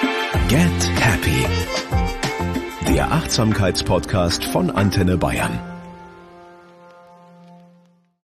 Get Happy. Der Achtsamkeitspodcast von Antenne Bayern.